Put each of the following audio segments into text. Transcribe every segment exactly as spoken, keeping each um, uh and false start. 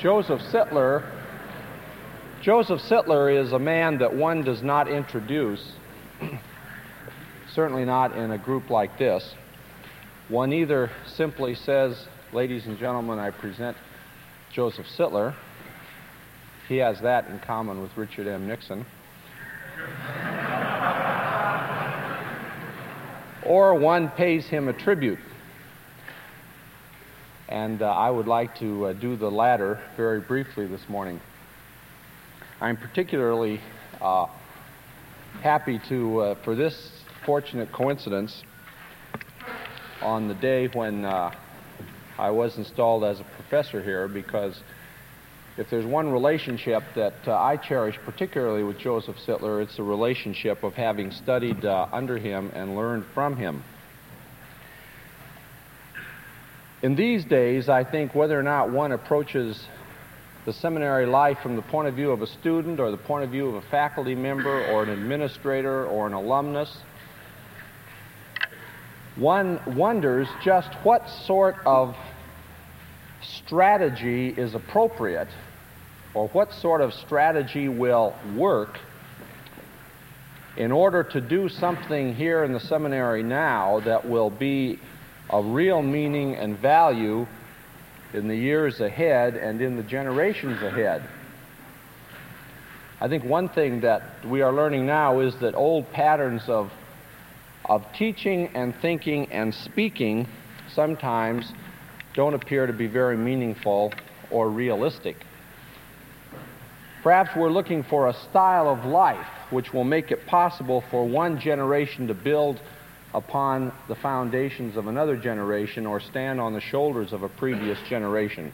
Joseph Sittler, Joseph Sittler is a man that one does not introduce, certainly not in a group like this. One either simply says, "Ladies and gentlemen, I present Joseph Sittler." He has that in common with Richard M. Nixon. Or one pays him a tribute. And uh, I would like to uh, do the latter very briefly this morning. I'm particularly uh, happy to, uh, for this fortunate coincidence, on the day when uh, I was installed as a professor here, because if there's one relationship that uh, I cherish particularly with Joseph Sittler, it's the relationship of having studied uh, under him and learned from him. In these days, I think whether or not one approaches the seminary life from the point of view of a student or the point of view of a faculty member or an administrator or an alumnus, one wonders just what sort of strategy is appropriate, or what sort of strategy will work in order to do something here in the seminary now that will be of real meaning and value in the years ahead and in the generations ahead. I think one thing that we are learning now is that old patterns of, of teaching and thinking and speaking sometimes don't appear to be very meaningful or realistic. Perhaps we're looking for a style of life which will make it possible for one generation to build upon the foundations of another generation or stand on the shoulders of a previous generation.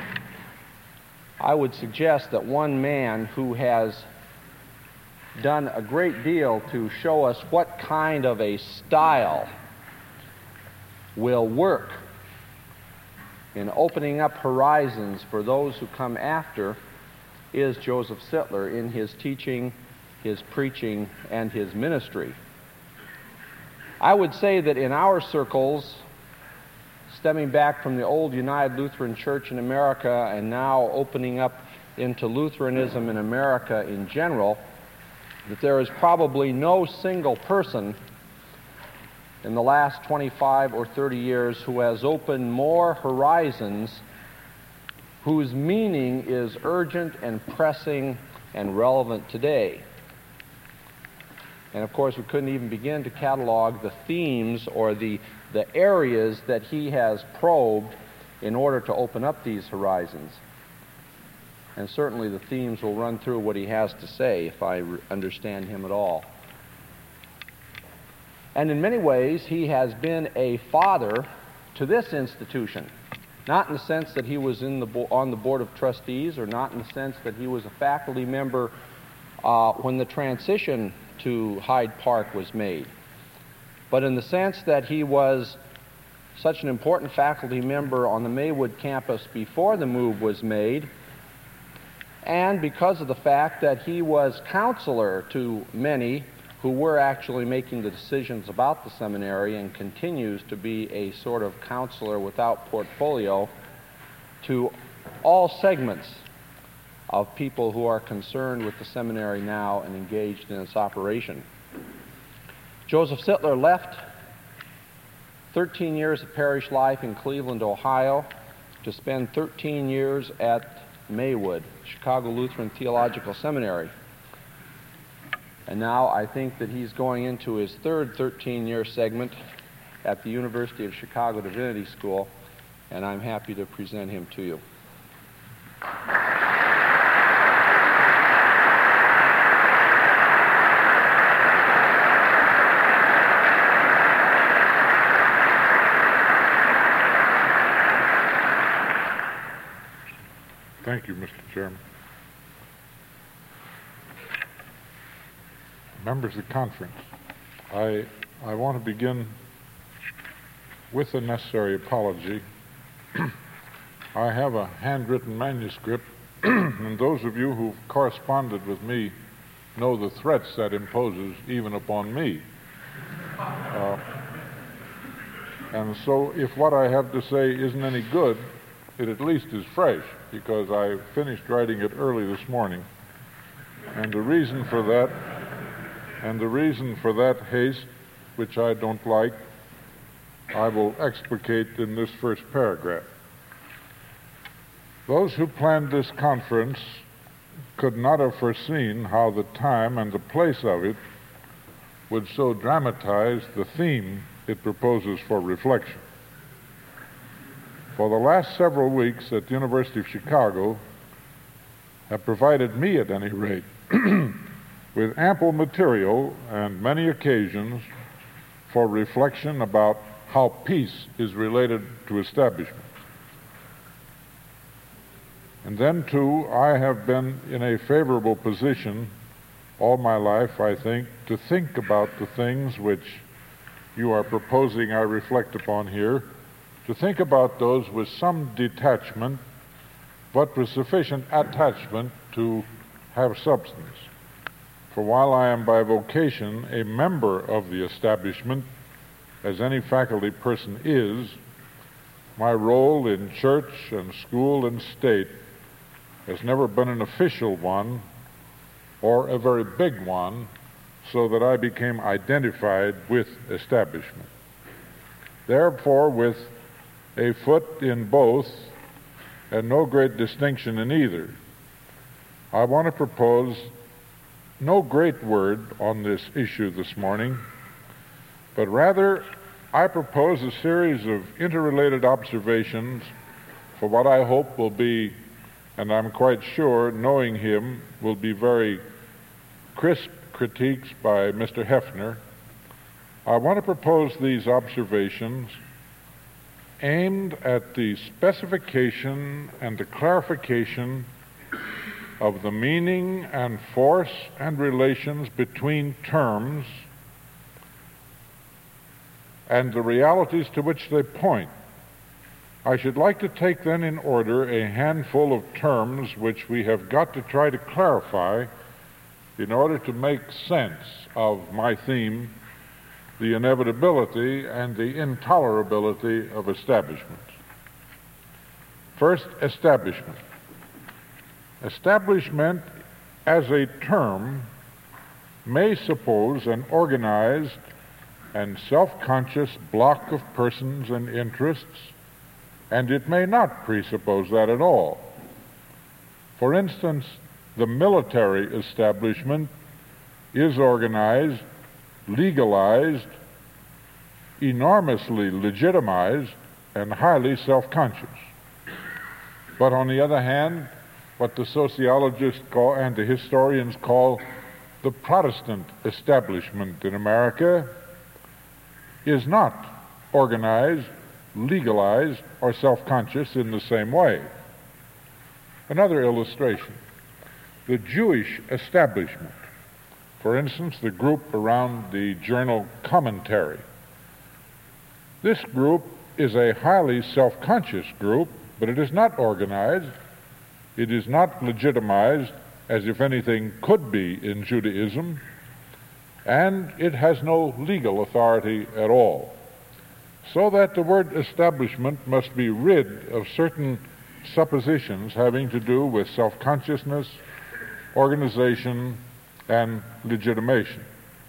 I would suggest that one man who has done a great deal to show us what kind of a style will work in opening up horizons for those who come after is Joseph Sittler in his teaching, his preaching, and his ministry. I would say that in our circles, stemming back from the old United Lutheran Church in America and now opening up into Lutheranism in America in general, that there is probably no single person in the last twenty-five or thirty years who has opened more horizons, whose meaning is urgent and pressing and relevant today. And of course, we couldn't even begin to catalog the themes or the, the areas that he has probed in order to open up these horizons. And certainly the themes will run through what he has to say if I re- understand him at all. And in many ways, he has been a father to this institution. Not in the sense that he was in the bo- on the Board of Trustees, or not in the sense that he was a faculty member uh, when the transition to Hyde Park was made, but in the sense that he was such an important faculty member on the Maywood campus before the move was made, and because of the fact that he was counselor to many who were actually making the decisions about the seminary, and continues to be a sort of counselor without portfolio to all segments of people who are concerned with the seminary now and engaged in its operation. Joseph Sittler left thirteen years of parish life in Cleveland, Ohio, to spend thirteen years at Maywood, Chicago Lutheran Theological Seminary. And now I think that he's going into his third thirteen-year segment at the University of Chicago Divinity School, and I'm happy to present him to you. Thank you, Mister Chairman. Members of the conference, I, I want to begin with a necessary apology. I have a handwritten manuscript, and those of you who've corresponded with me know the threats that imposes even upon me. Uh, and so if what I have to say isn't any good, it at least is fresh, because I finished writing it early this morning. And the reason for that, and the reason for that haste, which I don't like, I will explicate in this first paragraph. Those who planned this conference could not have foreseen how the time and the place of it would so dramatize the theme it proposes for reflection. For the last several weeks at the University of Chicago have provided me, at any rate, with ample material and many occasions for reflection about how peace is related to establishment. And then, too, I have been in a favorable position all my life, I think, to think about the things which you are proposing I reflect upon here, to think about those with some detachment, but with sufficient attachment to have substance. For while I am by vocation a member of the establishment, as any faculty person is, my role in church and school and state has never been an official one or a very big one, so that I became identified with establishment. Therefore, with a foot in both and no great distinction in either, I want to propose no great word on this issue this morning, but rather I propose a series of interrelated observations for what I hope will be, and I'm quite sure, knowing him, will be very crisp critiques by Mister Hefner. I want to propose these observations aimed at the specification and the clarification of the meaning and force and relations between terms and the realities to which they point. I should like to take then in order a handful of terms which we have got to try to clarify in order to make sense of my theme, the inevitability and the intolerability of establishment. First, establishment. Establishment as a term may suppose an organized and self-conscious block of persons and interests, and it may not presuppose that at all. For instance, the military establishment is organized, legalized, enormously legitimized, and highly self-conscious. But on the other hand, what the sociologists call and the historians call the Protestant establishment in America is not organized, legalized, or self-conscious in the same way. Another illustration, the Jewish establishment, for instance, the group around the journal Commentary. This group is a highly self-conscious group, but it is not organized, it is not legitimized, as if anything could be in Judaism, and it has no legal authority at all. So that the word establishment must be rid of certain suppositions having to do with self-consciousness, organization, and legitimation.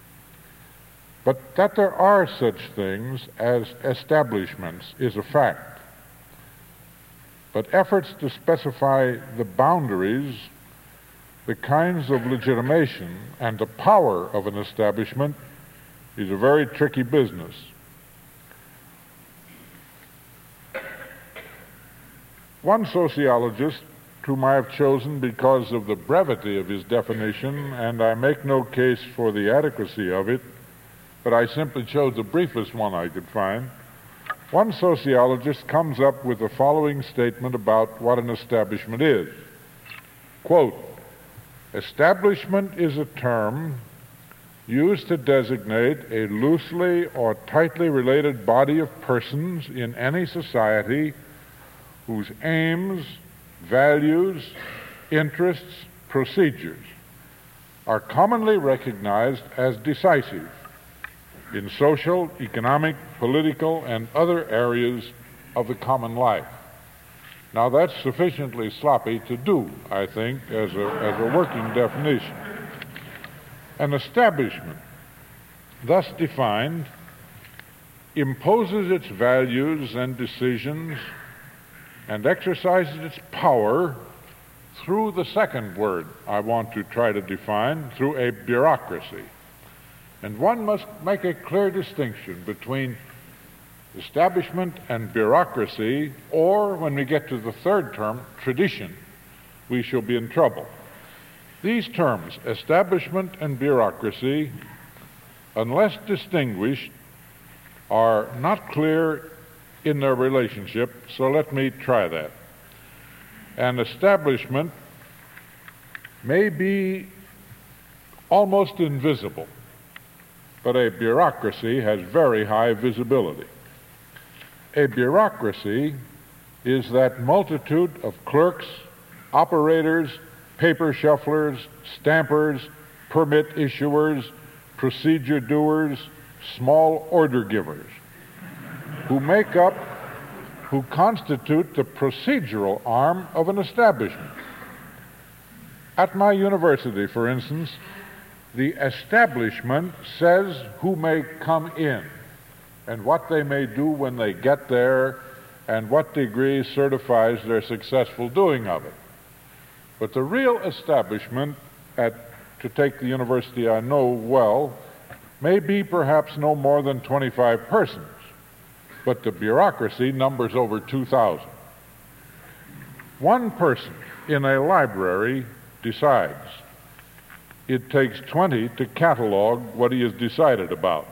But that there are such things as establishments is a fact. But efforts to specify the boundaries, the kinds of legitimation, and the power of an establishment is a very tricky business. One sociologist, whom I have chosen because of the brevity of his definition, and I make no case for the adequacy of it, but I simply chose the briefest one I could find. One sociologist comes up with the following statement about what an establishment is. Quote, establishment is a term used to designate a loosely or tightly related body of persons in any society whose aims, values, interests, procedures are commonly recognized as decisive in social, economic, political, and other areas of the common life. Now, that's sufficiently sloppy to do, I think, as a, as a working definition. An establishment, thus defined, imposes its values and decisions and exercises its power through the second word I want to try to define, through a bureaucracy. And one must make a clear distinction between establishment and bureaucracy, or, when we get to the third term, tradition, we shall be in trouble. These terms, establishment and bureaucracy, unless distinguished, are not clear in their relationship, so let me try that. An establishment may be almost invisible, but a bureaucracy has very high visibility. A bureaucracy is that multitude of clerks, operators, paper shufflers, stampers, permit issuers, procedure doers, small order givers, who make up, who constitute the procedural arm of an establishment. At my university, for instance, the establishment says who may come in and what they may do when they get there and what degree certifies their successful doing of it. But the real establishment, at, to take the university I know well, may be perhaps no more than twenty-five persons, but the bureaucracy numbers over two thousand. One person in a library decides. It takes twenty to catalog what he has decided about.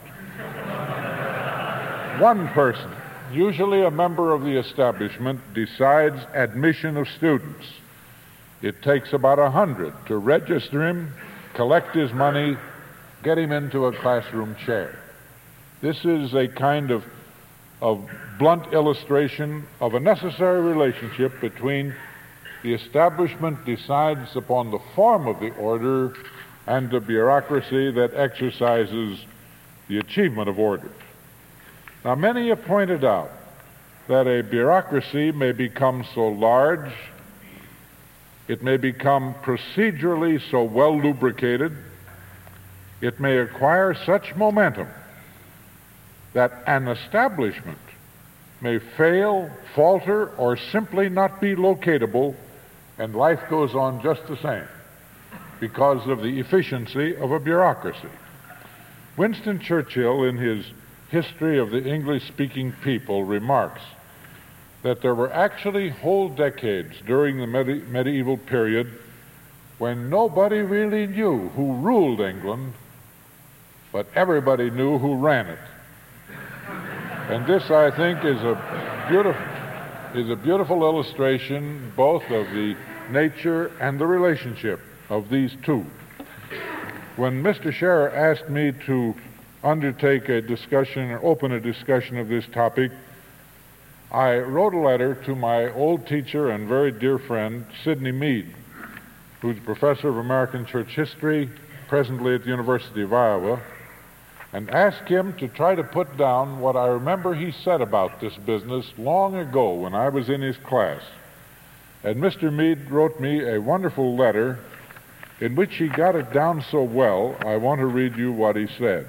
One person, usually a member of the establishment, decides admission of students. It takes about a hundred to register him, collect his money, get him into a classroom chair. This is a kind of, of blunt illustration of a necessary relationship between the establishment decides upon the form of the order and the bureaucracy that exercises the achievement of orders. Now, many have pointed out that a bureaucracy may become so large, it may become procedurally so well lubricated, it may acquire such momentum that an establishment may fail, falter, or simply not be locatable, and life goes on just the same because of the efficiency of a bureaucracy. Winston Churchill, in his History of the English-Speaking People, remarks that there were actually whole decades during the medi- medieval period when nobody really knew who ruled England, but everybody knew who ran it. And this, I think, is a beautiful, is a beautiful illustration both of the nature and the relationship of these two. When Mister Scherer asked me to undertake a discussion or open a discussion of this topic, I wrote a letter to my old teacher and very dear friend, Sidney Mead, who's professor of American Church History, presently at the University of Iowa, and asked him to try to put down what I remember he said about this business long ago when I was in his class. And Mister Mead wrote me a wonderful letter in which he got it down so well, I want to read you what he said.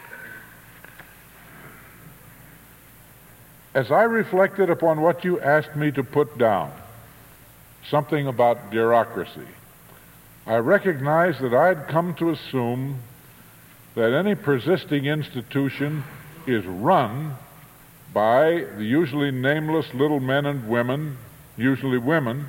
As I reflected upon what you asked me to put down, something about bureaucracy, I recognized that I'd come to assume that any persisting institution is run by the usually nameless little men and women, usually women,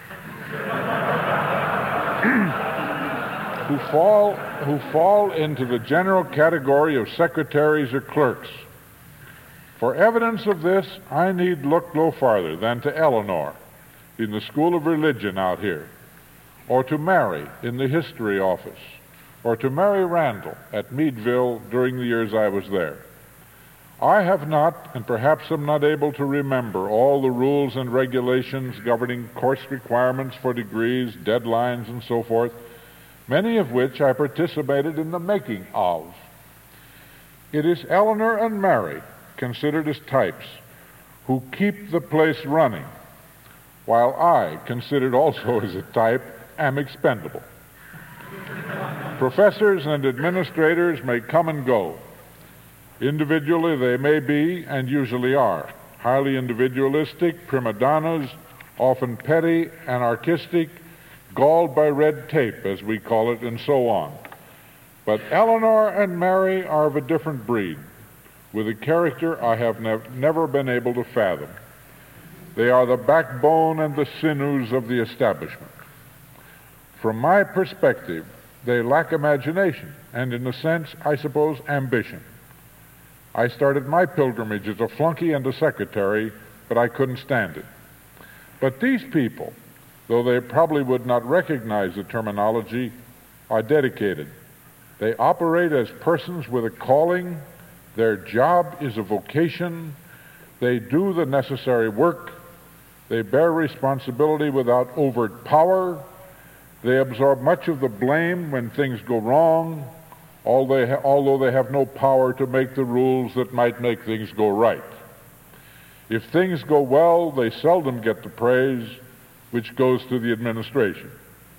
who fall, who fall into the general category of secretaries or clerks. For evidence of this, I need look no farther than to Eleanor in the School of Religion out here, or to Mary in the History Office, or to Mary Randall at Meadville during the years I was there. I have not, and perhaps am not able to remember all the rules and regulations governing course requirements for degrees, deadlines, and so forth, many of which I participated in the making of. It is Eleanor and Mary, considered as types, who keep the place running, while I, considered also as a type, am expendable. Professors and administrators may come and go. Individually, they may be, and usually are, highly individualistic, prima donnas, often petty, anarchistic, galled by red tape, as we call it, and so on. But Eleanor and Mary are of a different breed, with a character I have nev- never been able to fathom. They are the backbone and the sinews of the establishment. From my perspective, they lack imagination, and in a sense, I suppose, ambition. I started my pilgrimage as a flunky and a secretary, but I couldn't stand it. But these people, though they probably would not recognize the terminology, are dedicated. They operate as persons with a calling. Their job is a vocation. They do the necessary work. They bear responsibility without overt power. They absorb much of the blame when things go wrong, although they have no power to make the rules that might make things go right. If things go well, they seldom get the praise, which goes to the administration.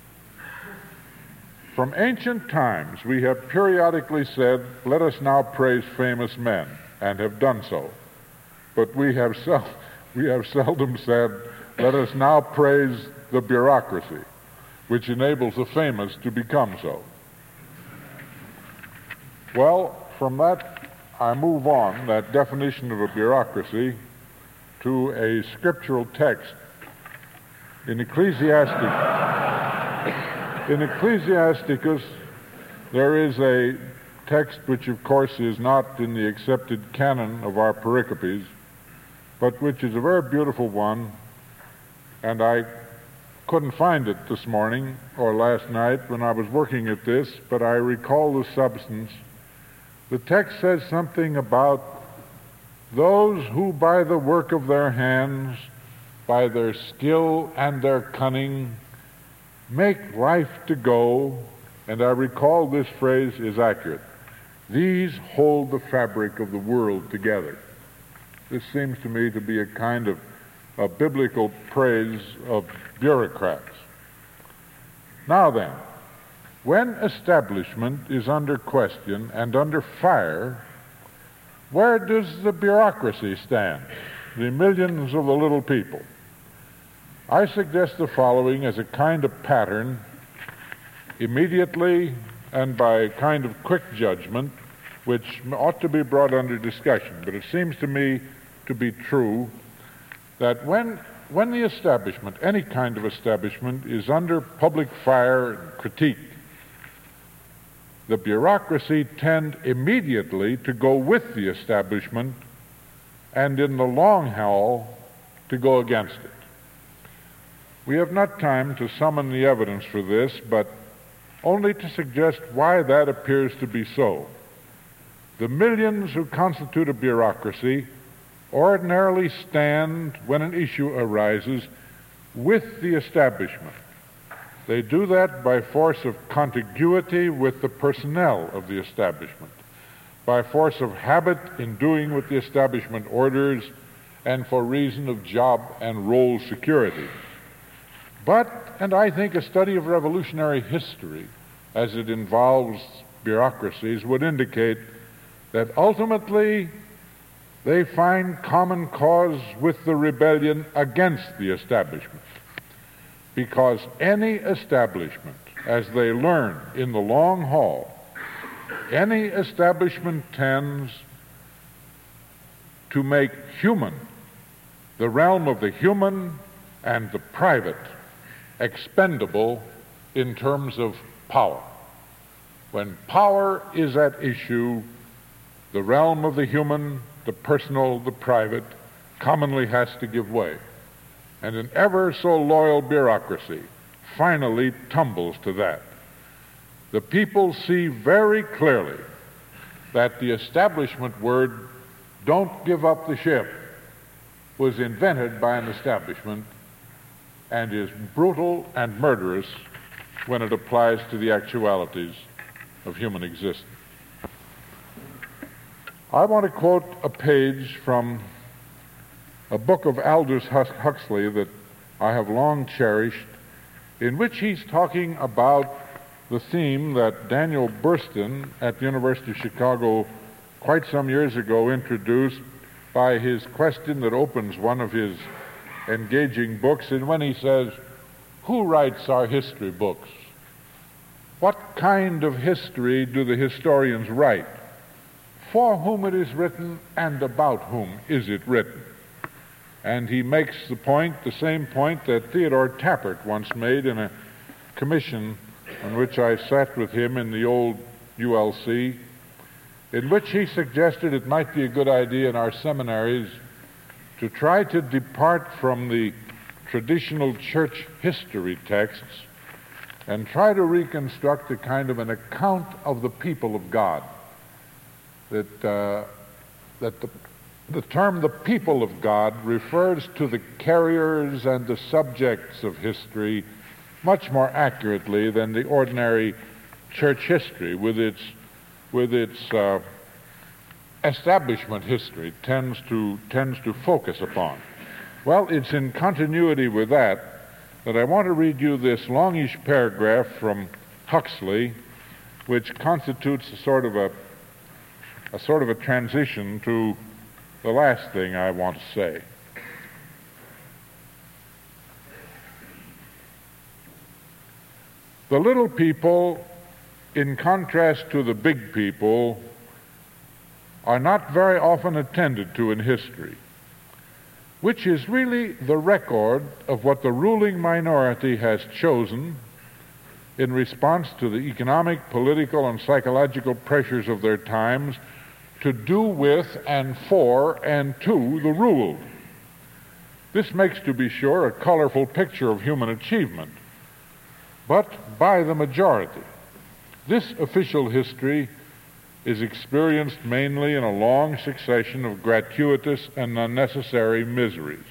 From ancient times, we have periodically said, "Let us now praise famous men," and have done so. But we have, sel- we have seldom said, "Let us now praise the bureaucracy," which enables the famous to become so. Well, from that, I move on, that definition of a bureaucracy, to a scriptural text. In Ecclesiastic, in Ecclesiasticus, there is a text which, of course, is not in the accepted canon of our pericopes, but which is a very beautiful one, and I couldn't find it this morning or last night when I was working at this, but I recall the substance. The text says something about those who by the work of their hands, by their skill and their cunning, make life to go, and I recall this phrase is accurate. These hold the fabric of the world together. This seems to me to be a kind of a biblical praise of bureaucrats. Now then, when establishment is under question and under fire, where does the bureaucracy stand, the millions of the little people? I suggest the following as a kind of pattern, immediately and by a kind of quick judgment, which ought to be brought under discussion. But it seems to me to be true that when, when the establishment, any kind of establishment, is under public fire and critique, the bureaucracy tend immediately to go with the establishment and in the long haul to go against it. We have not time to summon the evidence for this, but only to suggest why that appears to be so. The millions who constitute a bureaucracy ordinarily stand, when an issue arises, with the establishment. They do that by force of contiguity with the personnel of the establishment, by force of habit in doing what the establishment orders, and for reason of job and role security. But, and I think a study of revolutionary history as it involves bureaucracies would indicate that ultimately they find common cause with the rebellion against the establishment. Because any establishment, as they learn in the long haul, any establishment tends to make human, the realm of the human and the private, expendable in terms of power. When power is at issue, the realm of the human, the personal, the private, commonly has to give way. And an ever so loyal bureaucracy finally tumbles to that. The people see very clearly that the establishment word, "don't give up the ship," was invented by an establishment and is brutal and murderous when it applies to the actualities of human existence. I want to quote a page from a book of Aldous Huxley that I have long cherished, in which he's talking about the theme that Daniel Burstyn at the University of Chicago quite some years ago introduced by his question that opens one of his engaging books, and when he says, "Who writes our history books? What kind of history do the historians write? For whom it is written, and about whom is it written?" And he makes the point, the same point that Theodore Tappert once made in a commission on which I sat with him in the old U L C, in which he suggested it might be a good idea in our seminaries to try to depart from the traditional church history texts and try to reconstruct a kind of an account of the people of God. That, uh, that the, the term the people of God refers to the carriers and the subjects of history much more accurately than the ordinary church history with its, with its uh, establishment history tends to, tends to focus upon. Well, it's in continuity with that that I want to read you this longish paragraph from Huxley, which constitutes a sort of a, a sort of a transition to the last thing I want to say. The little people, in contrast to the big people, are not very often attended to in history, which is really the record of what the ruling minority has chosen in response to the economic, political, and psychological pressures of their times to do with and for and to the ruled. This makes, to be sure, a colorful picture of human achievement, but by the majority. This official history is experienced mainly in a long succession of gratuitous and unnecessary miseries.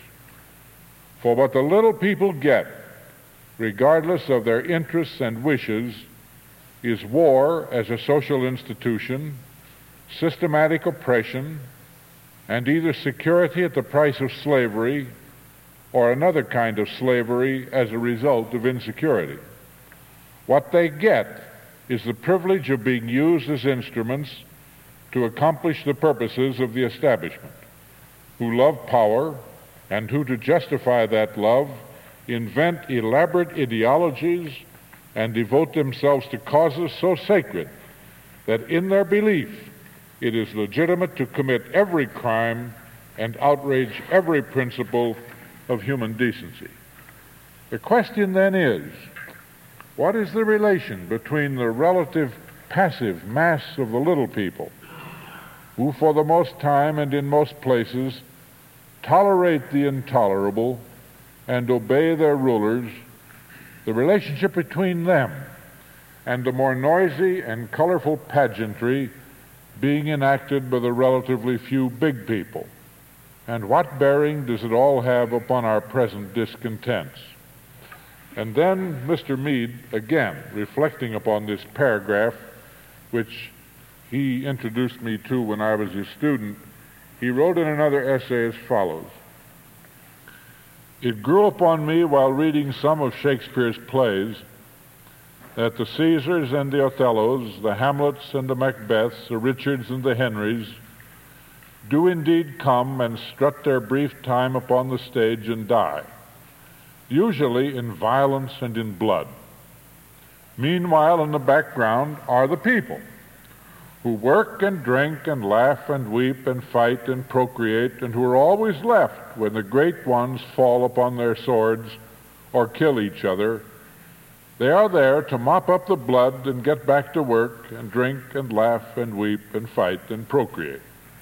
For what the little people get, regardless of their interests and wishes, is war as a social institution, systematic oppression, and either security at the price of slavery or another kind of slavery as a result of insecurity. What they get is the privilege of being used as instruments to accomplish the purposes of the establishment, who love power and who, to justify that love, invent elaborate ideologies and devote themselves to causes so sacred that in their belief it is legitimate to commit every crime and outrage every principle of human decency. The question then is, what is the relation between the relative passive mass of the little people, who for the most time and in most places tolerate the intolerable and obey their rulers, the relationship between them and the more noisy and colorful pageantry being enacted by the relatively few big people? And what bearing does it all have upon our present discontents? And then Mister Mead, again, reflecting upon this paragraph, which he introduced me to when I was his student, he wrote in another essay as follows: "It grew upon me while reading some of Shakespeare's plays that the Caesars and the Othellos, the Hamlets and the Macbeths, the Richards and the Henrys, do indeed come and strut their brief time upon the stage and die, usually in violence and in blood. Meanwhile, in the background are the people, who work and drink and laugh and weep and fight and procreate, and who are always left when the great ones fall upon their swords or kill each other. They are there to mop up the blood and get back to work and drink and laugh and weep and fight and procreate.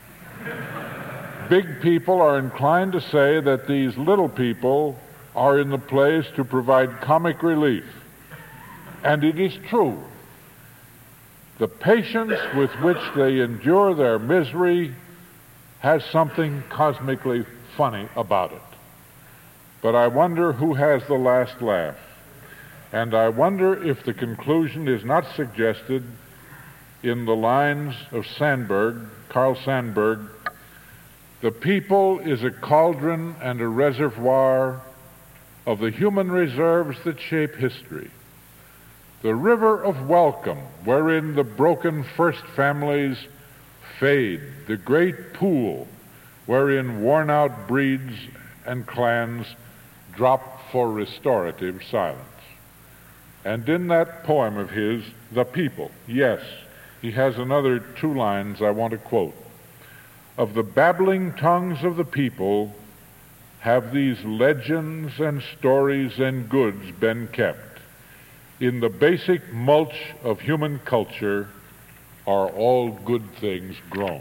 Big people are inclined to say that these little people are in the plays to provide comic relief. And it is true. The patience with which they endure their misery has something cosmically funny about it. But I wonder who has the last laugh. And I wonder if the conclusion is not suggested in the lines of Sandburg, Carl Sandburg: "The people is a cauldron and a reservoir of the human reserves that shape history. The river of welcome, wherein the broken first families fade, the great pool, wherein worn-out breeds and clans drop for restorative silence. And in that poem of his, The People, yes, he has another two lines I want to quote. Of the babbling tongues of the people have these legends and stories and goods been kept. In the basic mulch of human culture are all good things grown.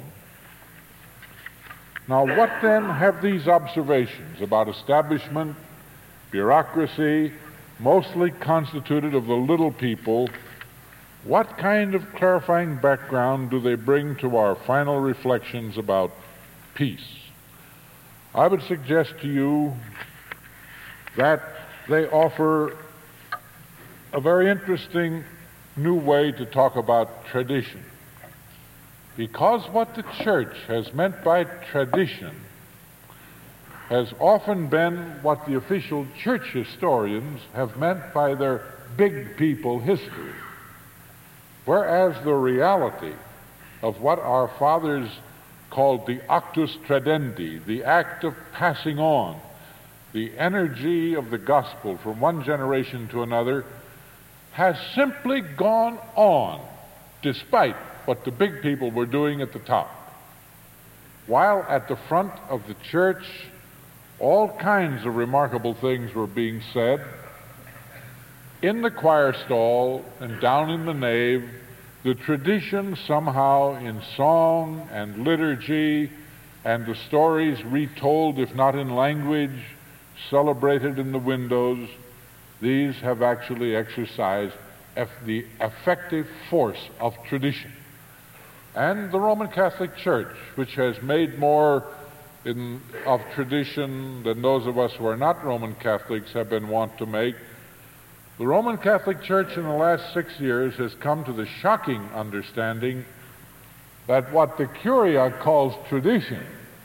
Now, what then have these observations about establishment, bureaucracy, mostly constituted of the little people, what kind of clarifying background do they bring to our final reflections about peace? I would suggest to you that they offer a very interesting new way to talk about tradition. Because what the church has meant by tradition has often been what the official church historians have meant by their big people history. Whereas the reality of what our fathers called the actus tradendi, the act of passing on, the energy of the gospel from one generation to another, has simply gone on despite what the big people were doing at the top. While at the front of the church, all kinds of remarkable things were being said, in the choir stall and down in the nave, the tradition somehow in song and liturgy and the stories retold, if not in language, celebrated in the windows, these have actually exercised eff- the effective force of tradition. And the Roman Catholic Church, which has made more in, of tradition than those of us who are not Roman Catholics have been wont to make, the Roman Catholic Church in the last six years has come to the shocking understanding that what the Curia calls tradition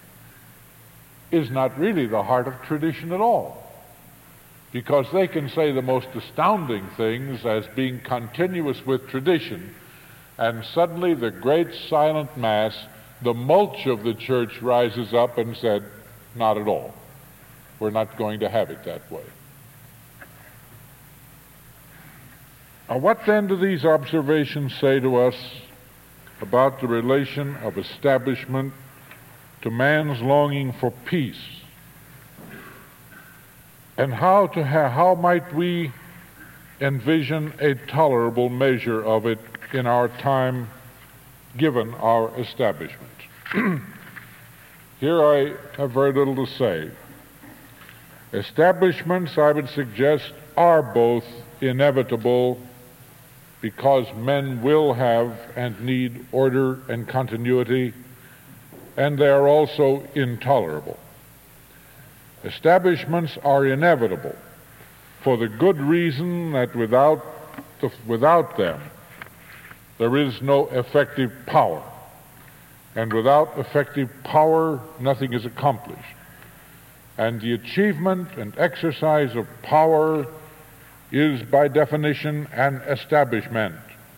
is not really the heart of tradition at all. Because they can say the most astounding things as being continuous with tradition, and suddenly the great silent mass, the mulch of the church rises up and said, not at all. We're not going to have it that way. Now, what then do these observations say to us about the relation of establishment to man's longing for peace? And how to ha- how might we envision a tolerable measure of it in our time, given our establishment? Here I have very little to say. Establishments, I would suggest, are both inevitable because men will have and need order and continuity, and they are also intolerable. Establishments are inevitable for the good reason that without, the, without them, there is no effective power. And without effective power, nothing is accomplished. And the achievement and exercise of power is, by definition, an establishment.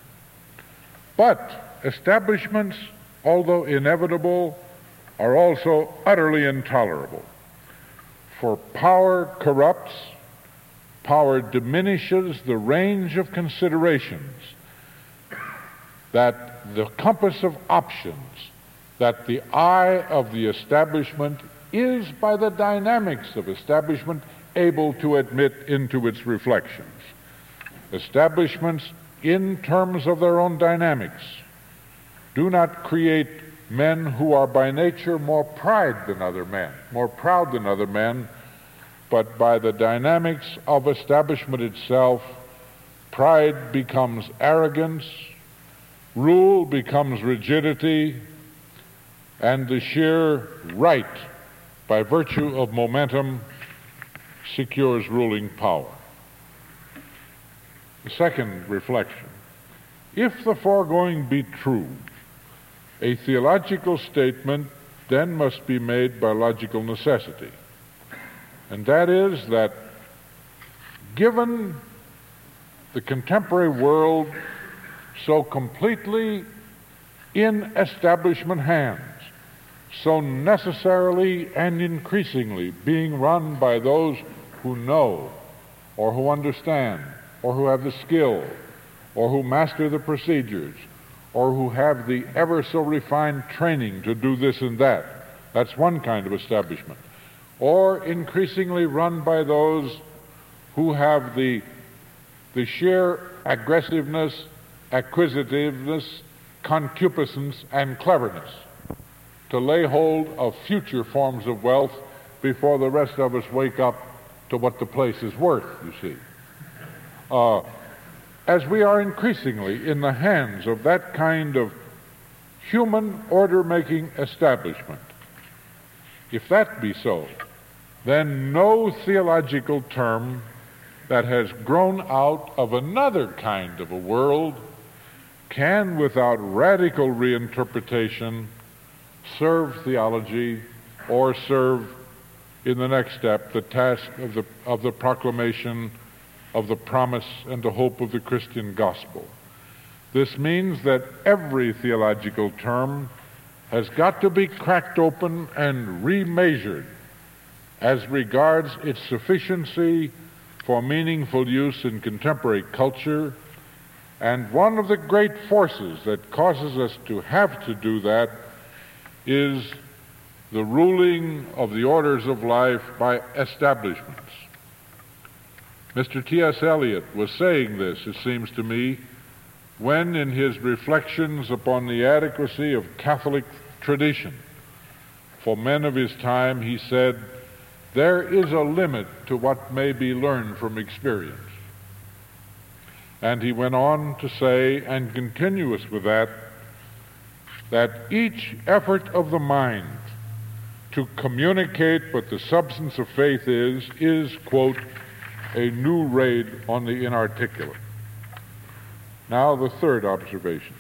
But establishments, although inevitable, are also utterly intolerable. For power corrupts, power diminishes the range of considerations, that the compass of options, that the eye of the establishment is, by the dynamics of establishment, able to admit into its reflections. Establishments, in terms of their own dynamics, do not create men who are by nature more pride than other men, more proud than other men, but by the dynamics of establishment itself, pride becomes arrogance, rule becomes rigidity, and the sheer right, by virtue of momentum, secures ruling power. The second reflection. If the foregoing be true, a theological statement then must be made by logical necessity. And that is that given the contemporary world so completely in establishment hands, so necessarily and increasingly being run by those who know, or who understand, or who have the skill, or who master the procedures, or who have the ever so refined training to do this and that. That's one kind of establishment. Or increasingly run by those who have the, the sheer aggressiveness, acquisitiveness, concupiscence, and cleverness to lay hold of future forms of wealth before the rest of us wake up to what the place is worth, you see. Uh, as we are increasingly in the hands of that kind of human order-making establishment, if that be so, then no theological term that has grown out of another kind of a world can, without radical reinterpretation, serve theology or serve, in the next step, the task of the, of the proclamation of the promise and the hope of the Christian gospel. This means that every theological term has got to be cracked open and remeasured as regards its sufficiency for meaningful use in contemporary culture. And one of the great forces that causes us to have to do that is the ruling of the orders of life by establishments. Mister T S Eliot was saying this, it seems to me, when in his reflections upon the adequacy of Catholic tradition for men of his time, he said, there is a limit to what may be learned from experience. And he went on to say, and continuous with that, that each effort of the mind to communicate what the substance of faith is, is, quote, a new raid on the inarticulate. Now the third observation.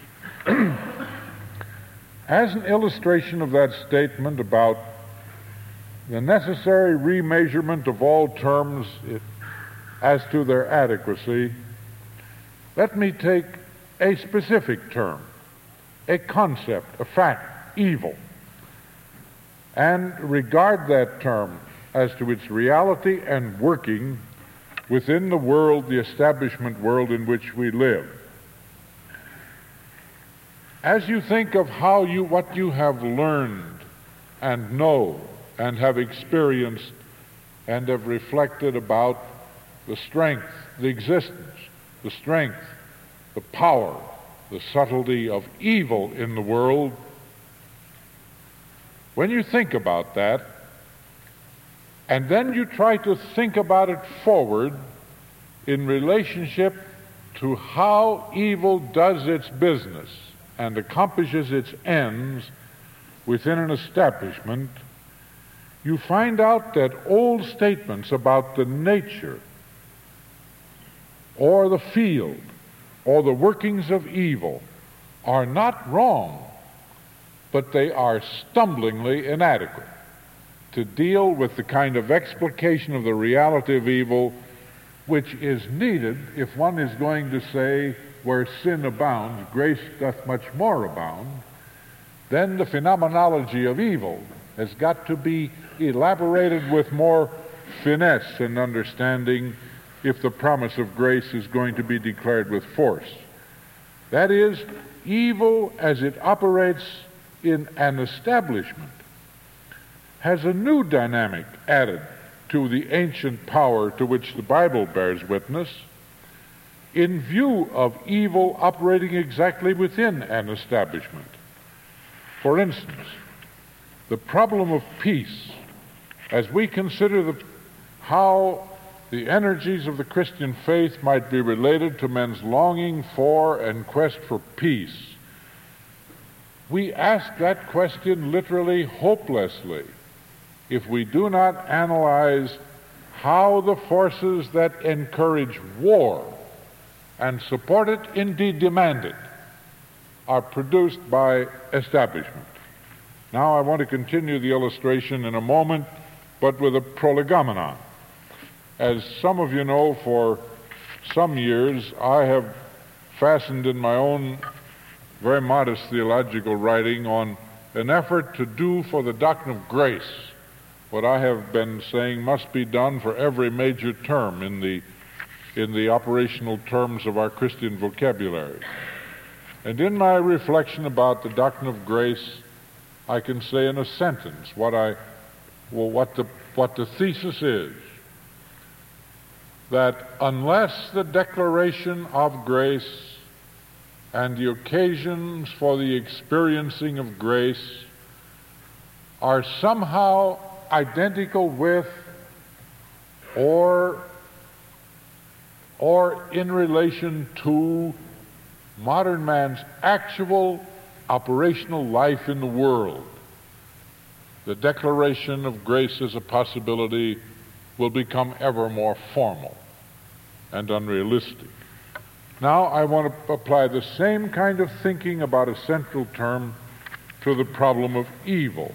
As an illustration of that statement about the necessary remeasurement of all terms as to their adequacy, let me take a specific term, a concept, a fact, evil, and regard that term as to its reality and working within the world, the establishment world in which we live. As you think of how you, what you have learned and know and have experienced and have reflected about the strength, the existence, the strength, the power, the subtlety of evil in the world, when you think about that, and then you try to think about it forward in relationship to how evil does its business and accomplishes its ends within an establishment, you find out that old statements about the nature or the field or the workings of evil are not wrong, but they are stumblingly inadequate to deal with the kind of explication of the reality of evil which is needed if one is going to say, where sin abounds, grace doth much more abound. Then the phenomenology of evil has got to be elaborated with more finesse and understanding if the promise of grace is going to be declared with force. That is, evil as it operates in an establishment has a new dynamic added to the ancient power to which the Bible bears witness, in view of evil operating exactly within an establishment. For instance, the problem of peace, as we consider the, how the energies of the Christian faith might be related to men's longing for and quest for peace, we ask that question literally hopelessly if we do not analyze how the forces that encourage war and support it, indeed demand it, are produced by establishment. Now I want to continue the illustration in a moment, but with a prolegomenon. As some of you know, for some years I have fastened in my own very modest theological writing on an effort to do for the doctrine of grace what I have been saying must be done for every major term in the in the operational terms of our Christian vocabulary. And in my reflection about the doctrine of grace, I can say in a sentence what I well what the what the thesis is. That unless the declaration of grace and the occasions for the experiencing of grace are somehow identical with or or in relation to modern man's actual operational life in the world, the declaration of grace as a possibility will become ever more formal and unrealistic. Now I want to apply the same kind of thinking about a central term to the problem of evil.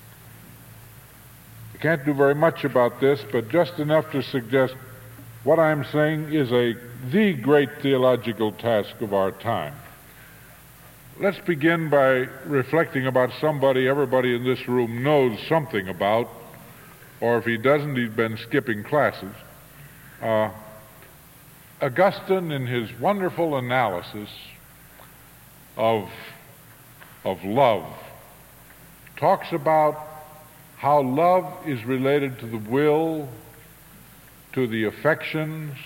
I can't do very much about this, but just enough to suggest what I'm saying is a the great theological task of our time. Let's begin by reflecting about somebody everybody in this room knows something about, or if he doesn't, he's been skipping classes. Uh, Augustine, in his wonderful analysis of, of love, talks about how love is related to the will, to the affections,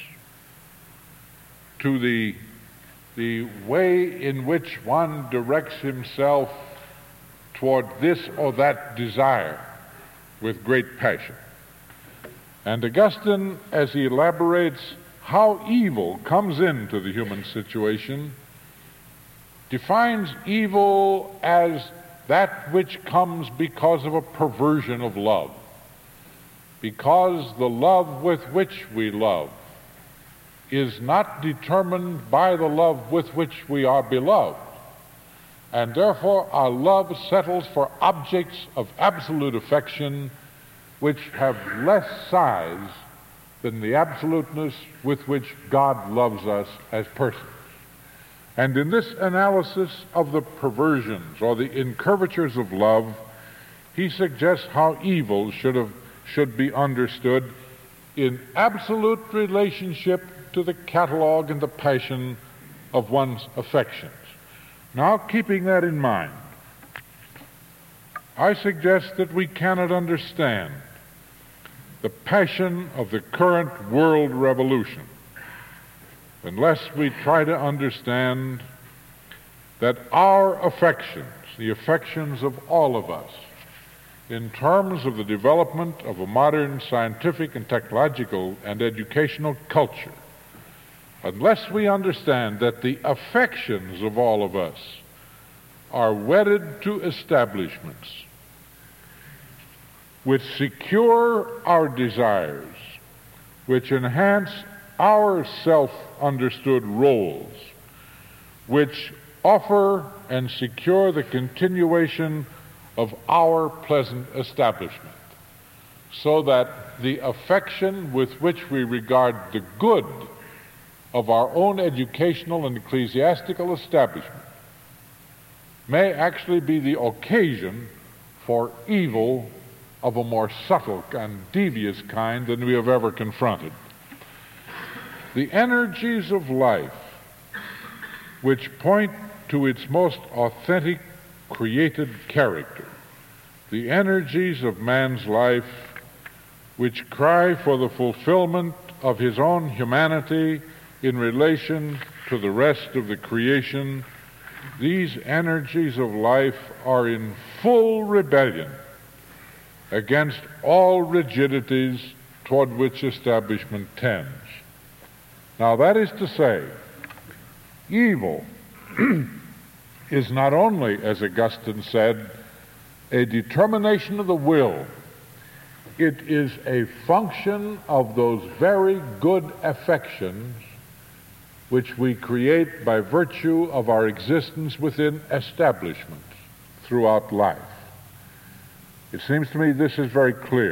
to the, the way in which one directs himself toward this or that desire with great passion. And Augustine, as he elaborates how evil comes into the human situation, defines evil as that which comes because of a perversion of love. Because the love with which we love is not determined by the love with which we are beloved, and therefore our love settles for objects of absolute affection which have less size than the absoluteness with which God loves us as persons. And in this analysis of the perversions or the incurvatures of love, he suggests how evil should have should be understood in absolute relationship to the catalog and the passion of one's affections. Now, keeping that in mind, I suggest that we cannot understand the passion of the current world revolution unless we try to understand that our affections, the affections of all of us, in terms of the development of a modern scientific and technological and educational culture, unless we understand that the affections of all of us are wedded to establishments which secure our desires, which enhance our self-understood roles, which offer and secure the continuation of our pleasant establishment, so that the affection with which we regard the good of our own educational and ecclesiastical establishment may actually be the occasion for evil of a more subtle and devious kind than we have ever confronted. The energies of life which point to its most authentic created character, the energies of man's life which cry for the fulfillment of his own humanity in relation to the rest of the creation, these energies of life are in full rebellion against all rigidities toward which establishment tends. Now, that is to say, evil is not only, as Augustine said, a determination of the will, it is a function of those very good affections which we create by virtue of our existence within establishments throughout life. It seems to me this is very clear.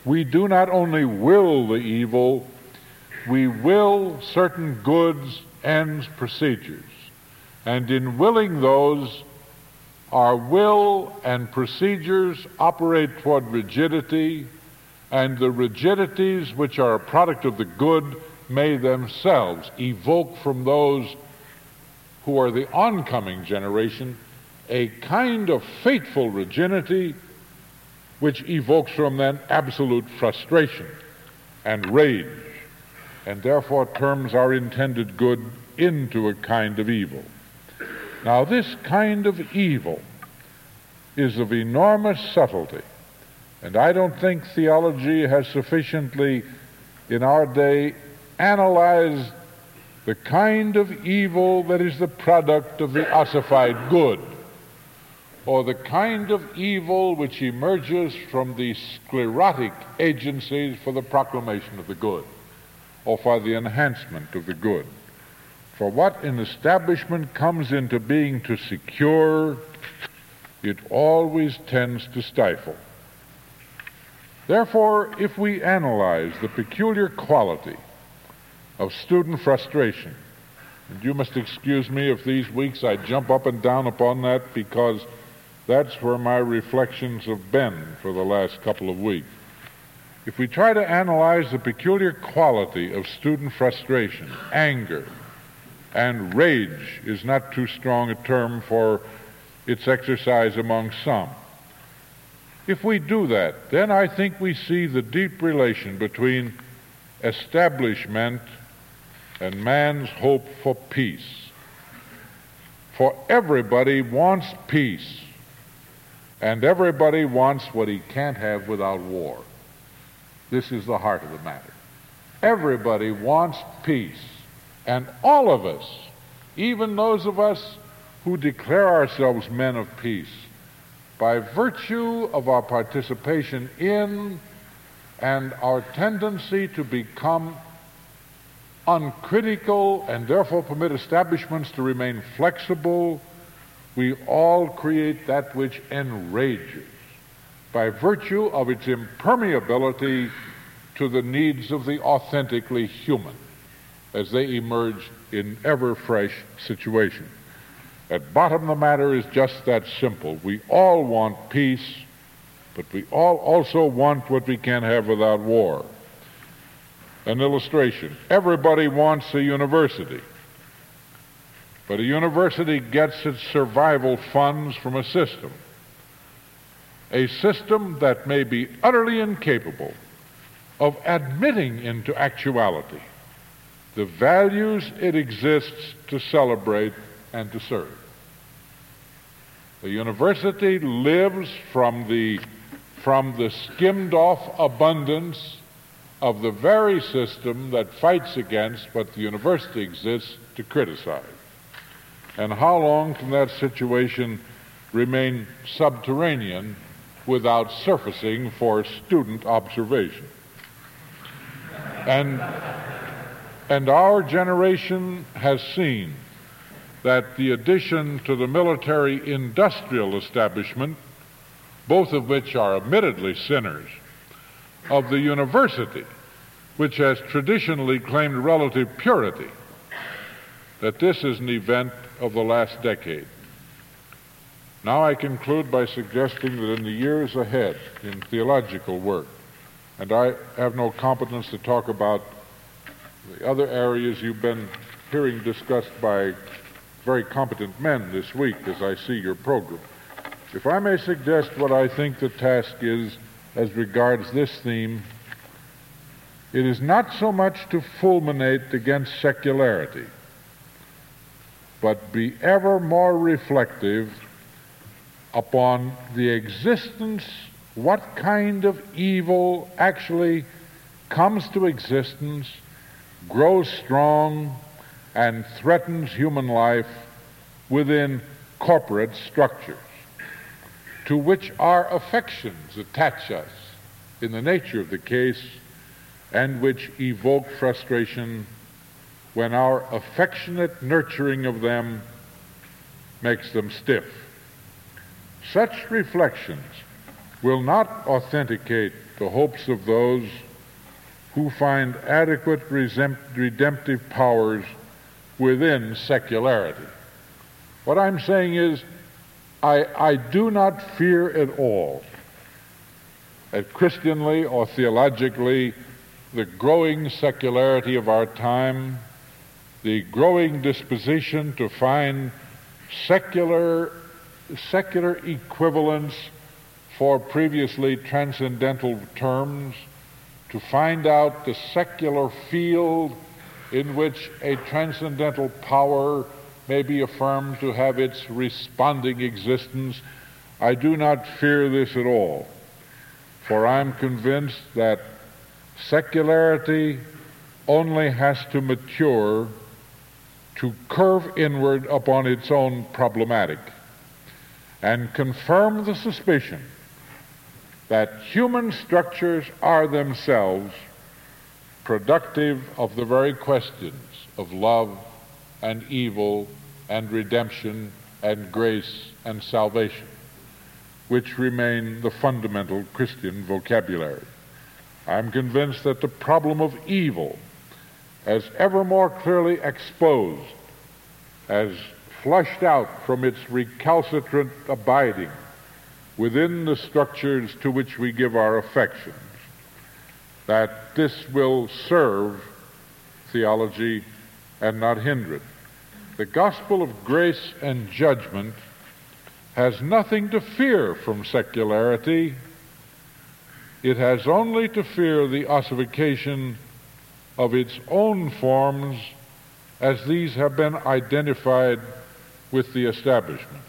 we do not only will the evil, we will certain goods, ends, procedures. And in willing those, our will and procedures operate toward rigidity, and the rigidities which are a product of the good may themselves evoke from those who are the oncoming generation a kind of fateful rigidity which evokes from them absolute frustration and rage, and therefore turns our intended good into a kind of evil. Now, this kind of evil is of enormous subtlety, and I don't think theology has sufficiently, in our day, analyzed the kind of evil that is the product of the ossified good, or the kind of evil which emerges from the sclerotic agencies for the proclamation of the good, or for the enhancement of the good. For what an establishment comes into being to secure, it always tends to stifle. Therefore, if we analyze the peculiar quality of student frustration, and you must excuse me if these weeks I jump up and down upon that, because that's where my reflections have been for the last couple of weeks. If we try to analyze the peculiar quality of student frustration, anger, and rage is not too strong a term for its exercise among some. If we do that, then I think we see the deep relation between establishment and man's hope for peace. For everybody wants peace, and everybody wants what he can't have without war. This is the heart of the matter. Everybody wants peace. And all of us, even those of us who declare ourselves men of peace, by virtue of our participation in and our tendency to become uncritical and therefore permit establishments to remain flexible, we all create that which enrages by virtue of its impermeability to the needs of the authentically human as they emerge in ever-fresh situations. At bottom, the matter is just that simple. We all want peace, but we all also want what we can't have without war. An illustration. Everybody wants a university, but a university gets its survival funds from a system. A system that may be utterly incapable of admitting into actuality the values it exists to celebrate and to serve. The university lives from the, from the skimmed-off abundance of the very system that fights against what the university exists to criticize. And how long can that situation remain subterranean without surfacing for student observation? And, and our generation has seen that the addition to the military-industrial establishment, both of which are admittedly sinners, of the university, which has traditionally claimed relative purity, that this is an event of the last decade. Now I conclude by suggesting that in the years ahead, in theological work, and I have no competence to talk about the other areas you've been hearing discussed by very competent men this week as I see your program. If I may suggest what I think the task is as regards this theme, it is not so much to fulminate against secularity, but be ever more reflective upon the existence, what kind of evil actually comes to existence, grows strong, and threatens human life within corporate structures, to which our affections attach us in the nature of the case, and which evoke frustration when our affectionate nurturing of them makes them stiff. Such reflections will not authenticate the hopes of those who find adequate redemptive powers within secularity. What I'm saying is, I, I do not fear at all that Christianly or theologically the growing secularity of our time, the growing disposition to find secular, secular equivalents for previously transcendental terms, to find out the secular field in which a transcendental power may be affirmed to have its responding existence. I do not fear this at all, for I'm convinced that secularity only has to mature to curve inward upon its own problematic and confirm the suspicion that human structures are themselves productive of the very questions of love and evil and redemption and grace and salvation, which remain the fundamental Christian vocabulary. I'm convinced that the problem of evil, as ever more clearly exposed, as flushed out from its recalcitrant abiding within the structures to which we give our affections, that this will serve theology and not hinder it. The gospel of grace and judgment has nothing to fear from secularity. It has only to fear the ossification of its own forms as these have been identified with the establishment.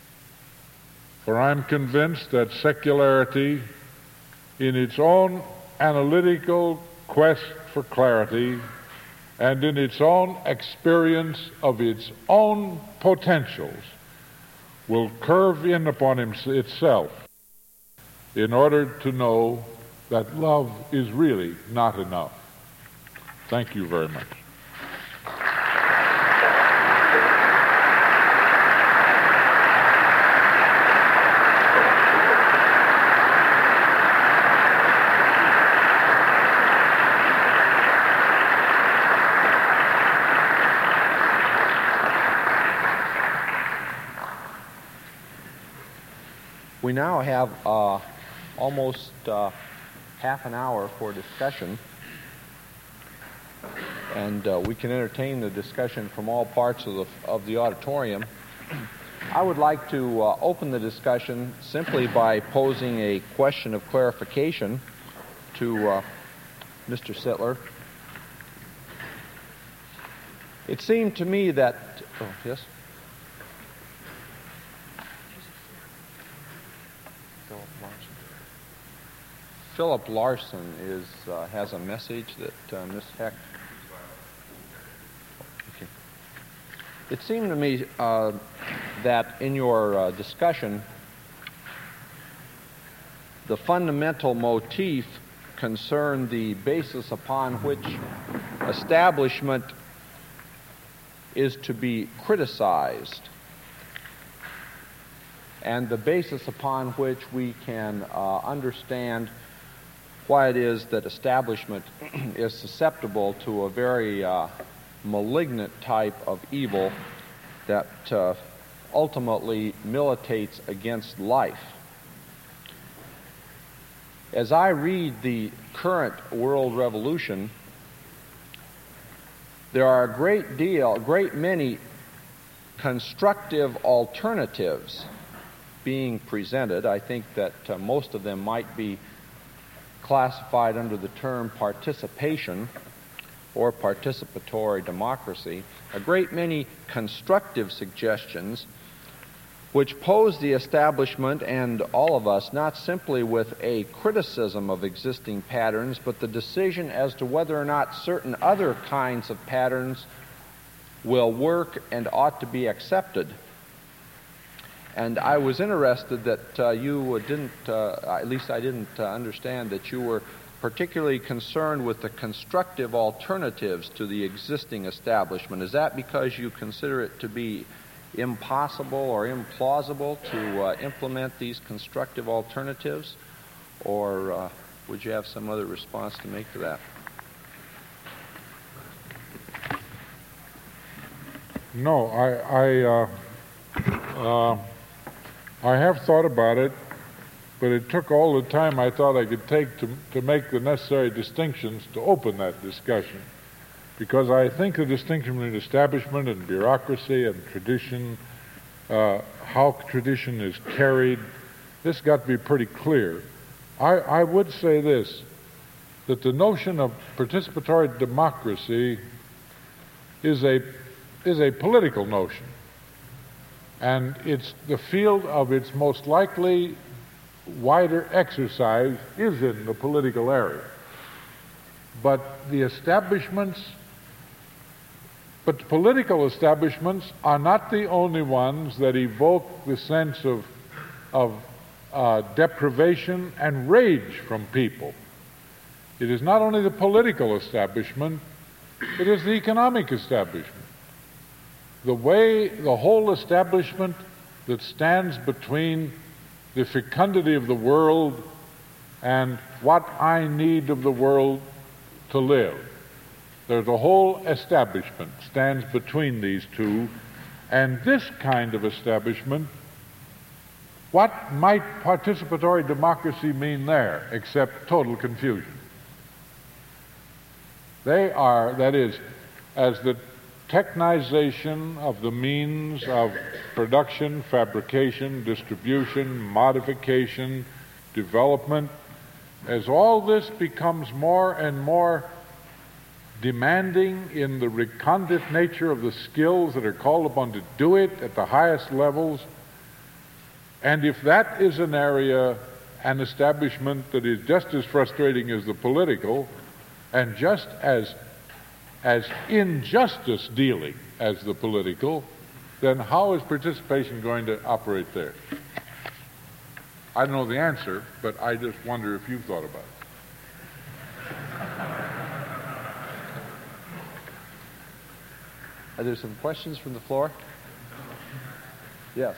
For I'm convinced that secularity, in its own analytical quest for clarity and in its own experience of its own potentials, will curve in upon itself in order to know that love is really not enough. Thank you very much. We now have uh, almost uh, half an hour for discussion, and uh, we can entertain the discussion from all parts of the, of the auditorium. I would like to uh, open the discussion simply by posing a question of clarification to uh, Mister Sittler. It seemed to me that... Oh, yes? Philip Larson is uh, has a message that uh, Miss Heck. Okay. It seemed to me uh, that in your uh, discussion, the fundamental motif concerned the basis upon which establishment is to be criticized, and the basis upon which we can uh, understand why it is that establishment is susceptible to a very uh, malignant type of evil that uh, ultimately militates against life. As I read the current world revolution, there are a great deal, a great many constructive alternatives being presented. I think that uh, most of them might be classified under the term participation or participatory democracy, a great many constructive suggestions which pose the establishment and all of us not simply with a criticism of existing patterns, but the decision as to whether or not certain other kinds of patterns will work and ought to be accepted. And I was interested that uh, you didn't, uh, at least I didn't uh, understand that you were particularly concerned with the constructive alternatives to the existing establishment. Is that because you consider it to be impossible or implausible to uh, implement these constructive alternatives? Or uh, would you have some other response to make to that? No, I, I, uh, uh, I have thought about it, but it took all the time I thought I could take to, to make the necessary distinctions to open that discussion. Because I think the distinction between establishment and bureaucracy and tradition, uh, how tradition is carried, this got to be pretty clear. I, I would say this, that the notion of participatory democracy is a, is a political notion. And it's the field of its most likely wider exercise is in the political area. But the establishments, but political establishments are not the only ones that evoke the sense of, of uh, deprivation and rage from people. It is not only the political establishment, it is the economic establishment. The way the whole establishment that stands between the fecundity of the world and what I need of the world to live. There's a whole establishment stands between these two, and this kind of establishment, what might participatory democracy mean there except total confusion? They are, that is, as the technization of the means of production, fabrication, distribution, modification, development, as all this becomes more and more demanding in the recondite nature of the skills that are called upon to do it at the highest levels, and if that is an area, an establishment that is just as frustrating as the political, and just as as injustice dealing as the political, then how is participation going to operate there? I don't know the answer, but I just wonder if you've thought about it. Are there some questions from the floor? Yes.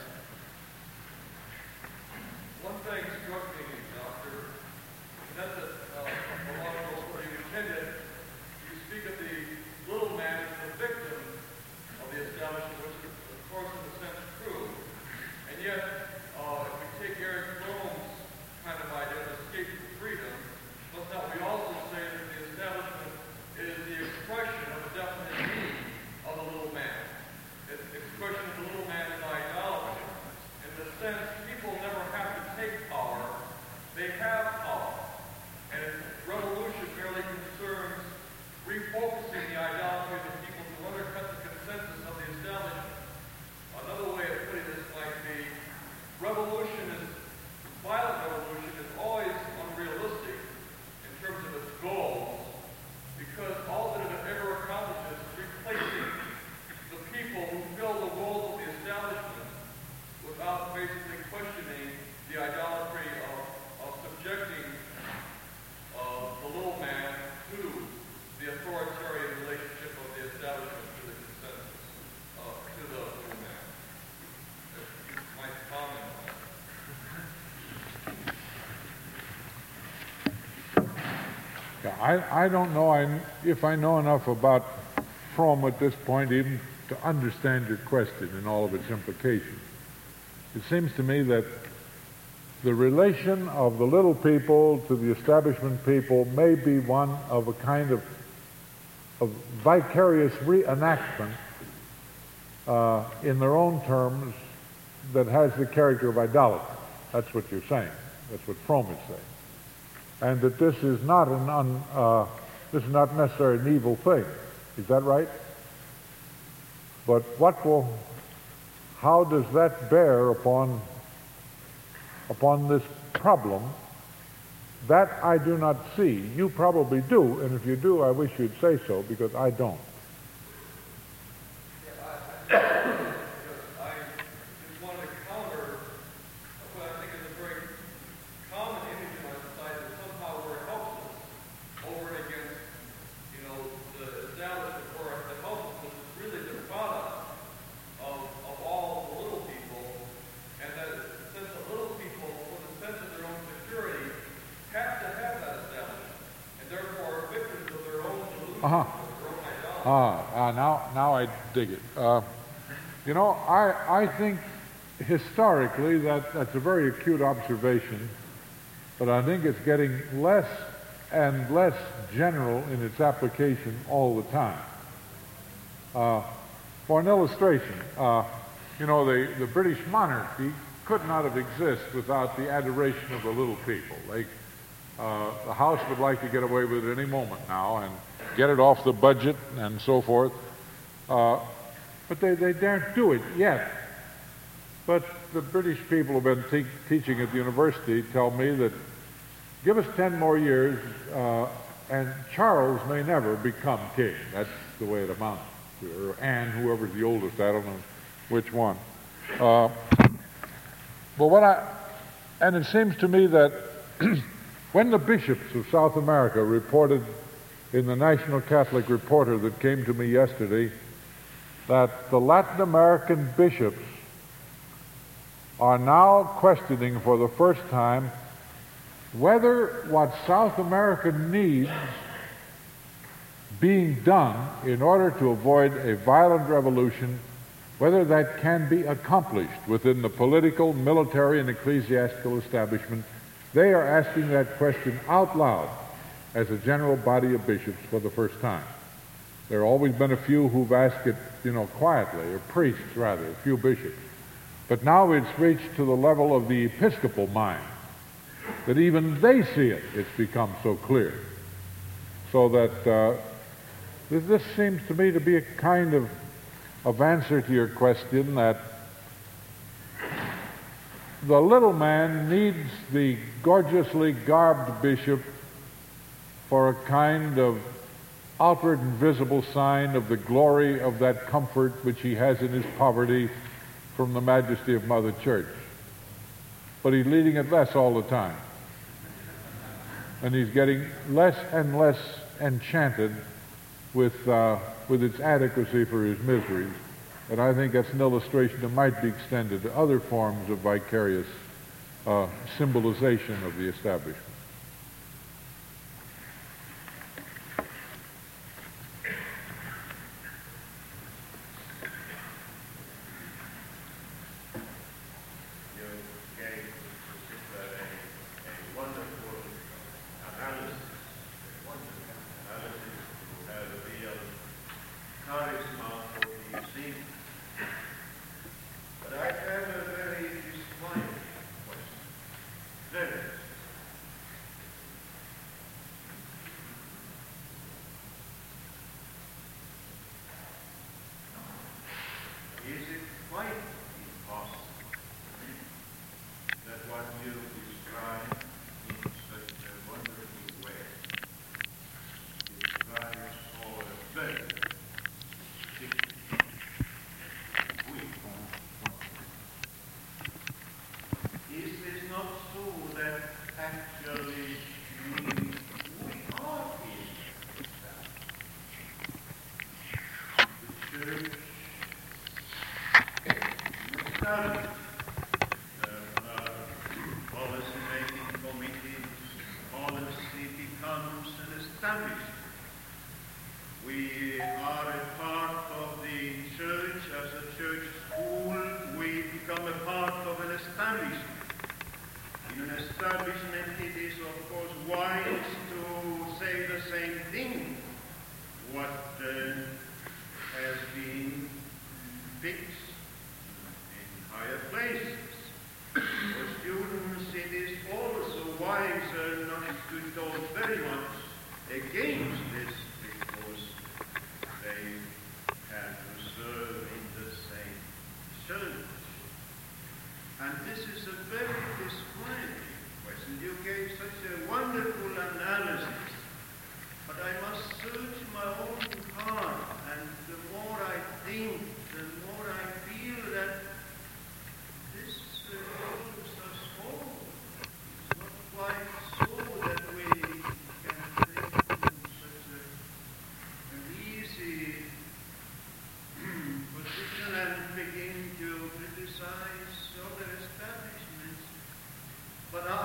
One thing struck me, Doctor, and that's that uh, along those where you intended, you speak of the little man as the victim of the establishment, which is, of course, in a sense true. And yet, uh, if we take Eric Fromm's kind of idea of escape from freedom, must not we also say that the establishment is the expression of a definite need of the little man? It's the expression of the little man as idolatry. In the sense, people never have to take power, they have power. And revolution merely concerns refocusing the idolatry of the people to undercut the consensus of the establishment. Another way of putting this might be, revolution is, violent revolution is always unrealistic in terms of its goals, because all that it ever accomplishes is replacing the people who fill the roles of the establishment without basically questioning the idolatry of, of subjecting uh, the little man to the authoritarian relationship of the establishment to the consensus, uh, to the little man. If you might comment on that. Yeah, I, I don't know I, if I know enough about Fromm at this point even to understand your question and all of its implications. It seems to me that the relation of the little people to the establishment people may be one of a kind of, of vicarious reenactment uh, in their own terms that has the character of idolatry. That's what you're saying. That's what Fromm is saying. And that this is not an un, uh, this is not necessarily an evil thing. Is that right? But what will, how does that bear upon upon this problem? That I do not see. You probably do, and if you do, I wish you'd say so, because I don't. Of all Uh-huh. Ah, ah, now, now I dig it. Uh, you know, I, I think historically that, that's a very acute observation, but I think it's getting less and less general in its application all the time. Uh, for an illustration, uh, you know, the, the British monarchy could not have existed without the adoration of the little people. They, uh, the House would like to get away with it any moment now and get it off the budget and so forth. Uh, but they, they daren't do it yet. But the British people who've been te teaching at the university tell me that give us ten more years uh, and Charles may never become king. That's the way it amounts to. Or Anne, whoever's the oldest, I don't know which one. Uh, but what I, and it seems to me that when the bishops of South America reported in the National Catholic Reporter that came to me yesterday that the Latin American bishops are now questioning for the first time whether what South America needs being done in order to avoid a violent revolution, whether that can be accomplished within the political, military, and ecclesiastical establishment. They are asking that question out loud as a general body of bishops for the first time. There have always been a few who've asked it, you know, quietly, or priests rather, a few bishops. But now it's reached to the level of the episcopal mind, that even they see it. It's become so clear. So that uh, this, this seems to me to be a kind of, of answer to your question that the little man needs the gorgeously garbed bishop for a kind of outward and visible sign of the glory of that comfort which he has in his poverty from the majesty of Mother Church. But he's leading it less all the time. And he's getting less and less enchanted with, uh, with its adequacy for his miseries. And I think that's an illustration that might be extended to other forms of vicarious uh, symbolization of the establishment.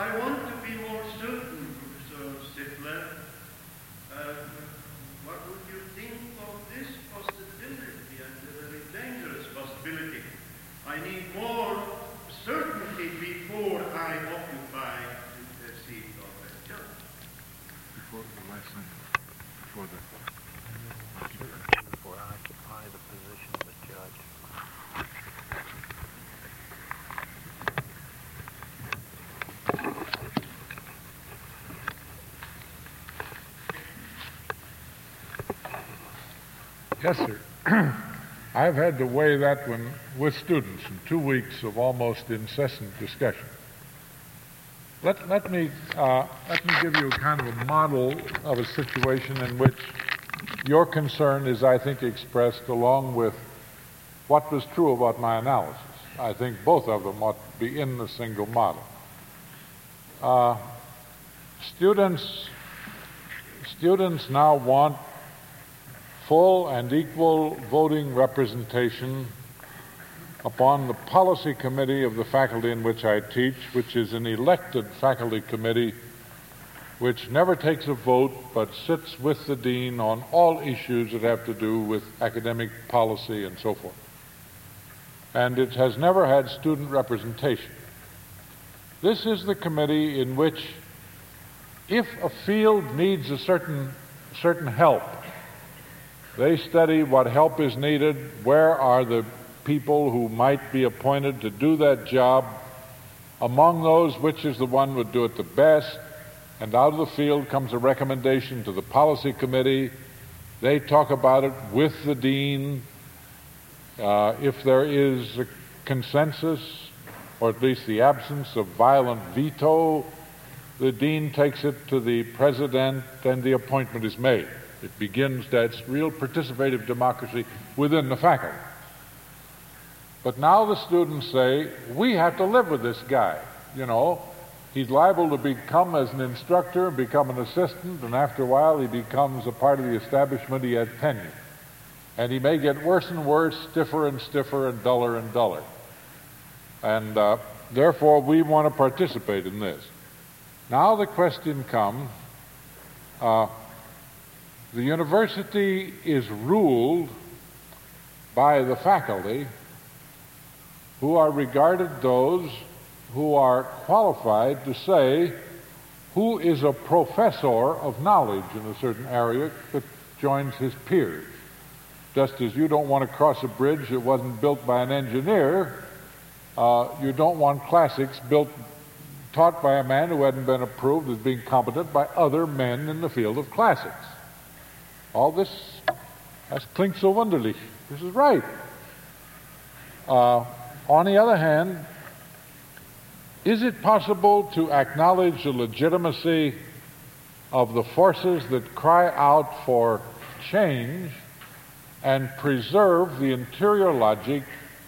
What would you for the or occupy the position of a judge. Yes, sir. I've had to weigh that one with students in two weeks of almost incessant discussion. Let, let me uh, let me give you kind of a model of a situation in which your concern is, I think, expressed along with what was true about my analysis. I think both of them ought to be in the single model. Uh, students, students now want full and equal voting representation upon the policy committee of the faculty in which I teach, which is an elected faculty committee which never takes a vote but sits with the dean on all issues that have to do with academic policy and so forth. And it has never had student representation. This is the committee in which, if a field needs a certain, certain help, they study what help is needed, where are the people who might be appointed to do that job, among those, which is the one who would do it the best, and out of the field comes a recommendation to the policy committee. They talk about it with the dean. Uh, if there is a consensus, or at least the absence of violent veto, the dean takes it to the president and the appointment is made. It begins that real participative democracy within the faculty. But now the students say, we have to live with this guy. You know, he's liable to become as an instructor, become an assistant, and after a while he becomes a part of the establishment. He has tenure. And he may get worse and worse, stiffer and stiffer, and duller and duller. And uh, therefore we want to participate in this. Now the question comes, uh, the university is ruled by the faculty, who are regarded those who are qualified to say who is a professor of knowledge in a certain area that joins his peers. Just as you don't want to cross a bridge that wasn't built by an engineer, uh, you don't want classics built, taught by a man who hadn't been approved as being competent by other men in the field of classics. All this, das klingt so wunderlich. This is right. Uh, on the other hand, is it possible to acknowledge the legitimacy of the forces that cry out for change and preserve the interior logic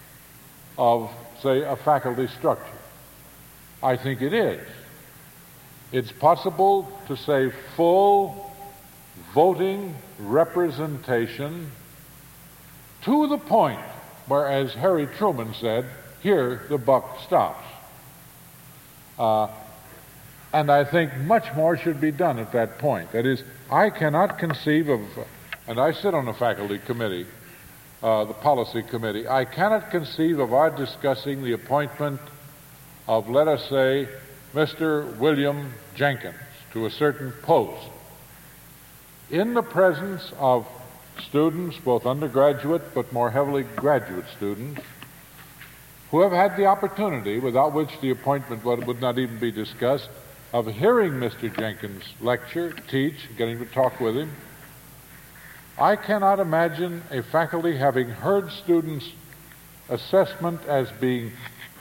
of, say, a faculty structure? I think it is. It's possible to say full voting representation to the point where, as Harry Truman said, here the buck stops. Uh, and I think much more should be done at that point. That is, I cannot conceive of, and I sit on the faculty committee, uh, the policy committee, I cannot conceive of our discussing the appointment of, let us say, Mister William Jenkins to a certain post in the presence of students, both undergraduate but more heavily graduate students, who have had the opportunity, without which the appointment would, would not even be discussed, of hearing Mister Jenkins lecture, teach, getting to talk with him. I cannot imagine a faculty having heard students' assessment as being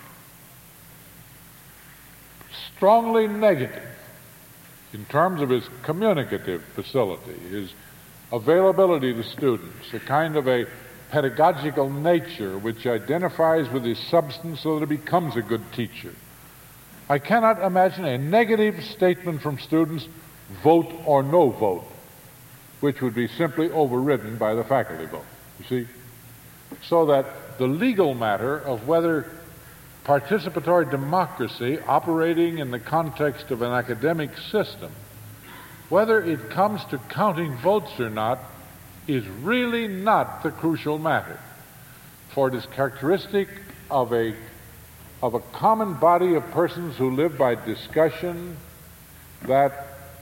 strongly negative in terms of his communicative facility, his availability to students, a kind of a pedagogical nature which identifies with his substance so that he becomes a good teacher. I cannot imagine a negative statement from students, vote or no vote, which would be simply overridden by the faculty vote, you see? So that the legal matter of whether participatory democracy operating in the context of an academic system, whether it comes to counting votes or not, is really not the crucial matter. For it is characteristic of a, of a common body of persons who live by discussion that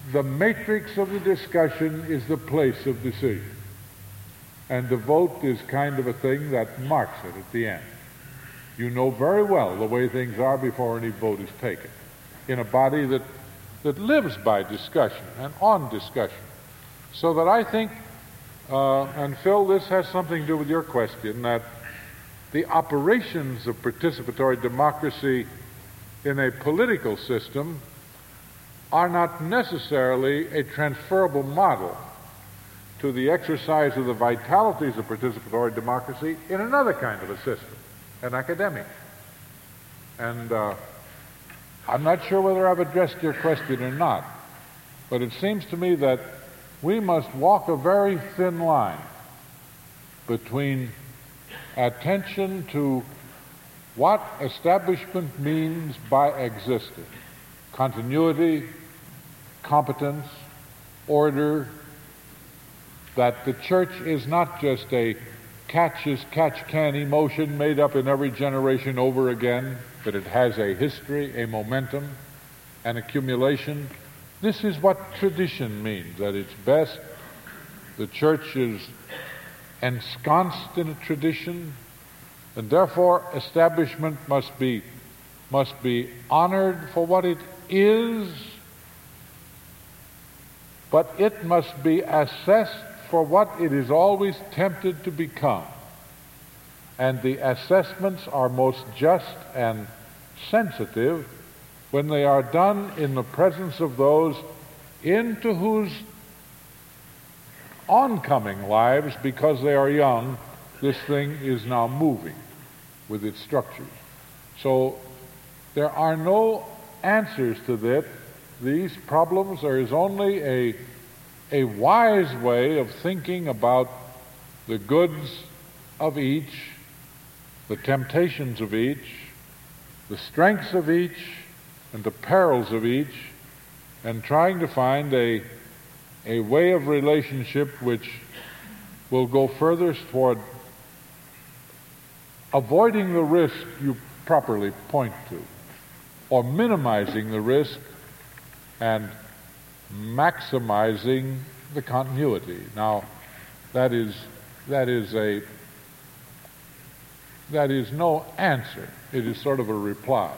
the matrix of the discussion is the place of decision. And the vote is kind of a thing that marks it at the end. You know very well the way things are before any vote is taken in a body that, that lives by discussion and on discussion. So that I think, uh, and Phil, this has something to do with your question, that the operations of participatory democracy in a political system are not necessarily a transferable model to the exercise of the vitalities of participatory democracy in another kind of a system, an academic. And uh, I'm not sure whether I've addressed your question or not, but it seems to me that we must walk a very thin line between attention to what establishment means by existing, continuity, competence, order, that the church is not just a catch-as-catch-can emotion made up in every generation over again, but it has a history, a momentum, an accumulation. This is what tradition means. At its best, the church is ensconced in a tradition, and therefore establishment must be, must be honored for what it is, but it must be assessed for what it is always tempted to become. And the assessments are most just and sensitive when they are done in the presence of those into whose oncoming lives, because they are young, this thing is now moving with its structures. So there are no answers to this. These problems. There is only a a wise way of thinking about the goods of each, the temptations of each, the strengths of each, and the perils of each, and trying to find a, a way of relationship which will go furthest toward avoiding the risk you properly point to, or minimizing the risk and maximizing the continuity. Now, that is that is a that is no answer. It is sort of a reply.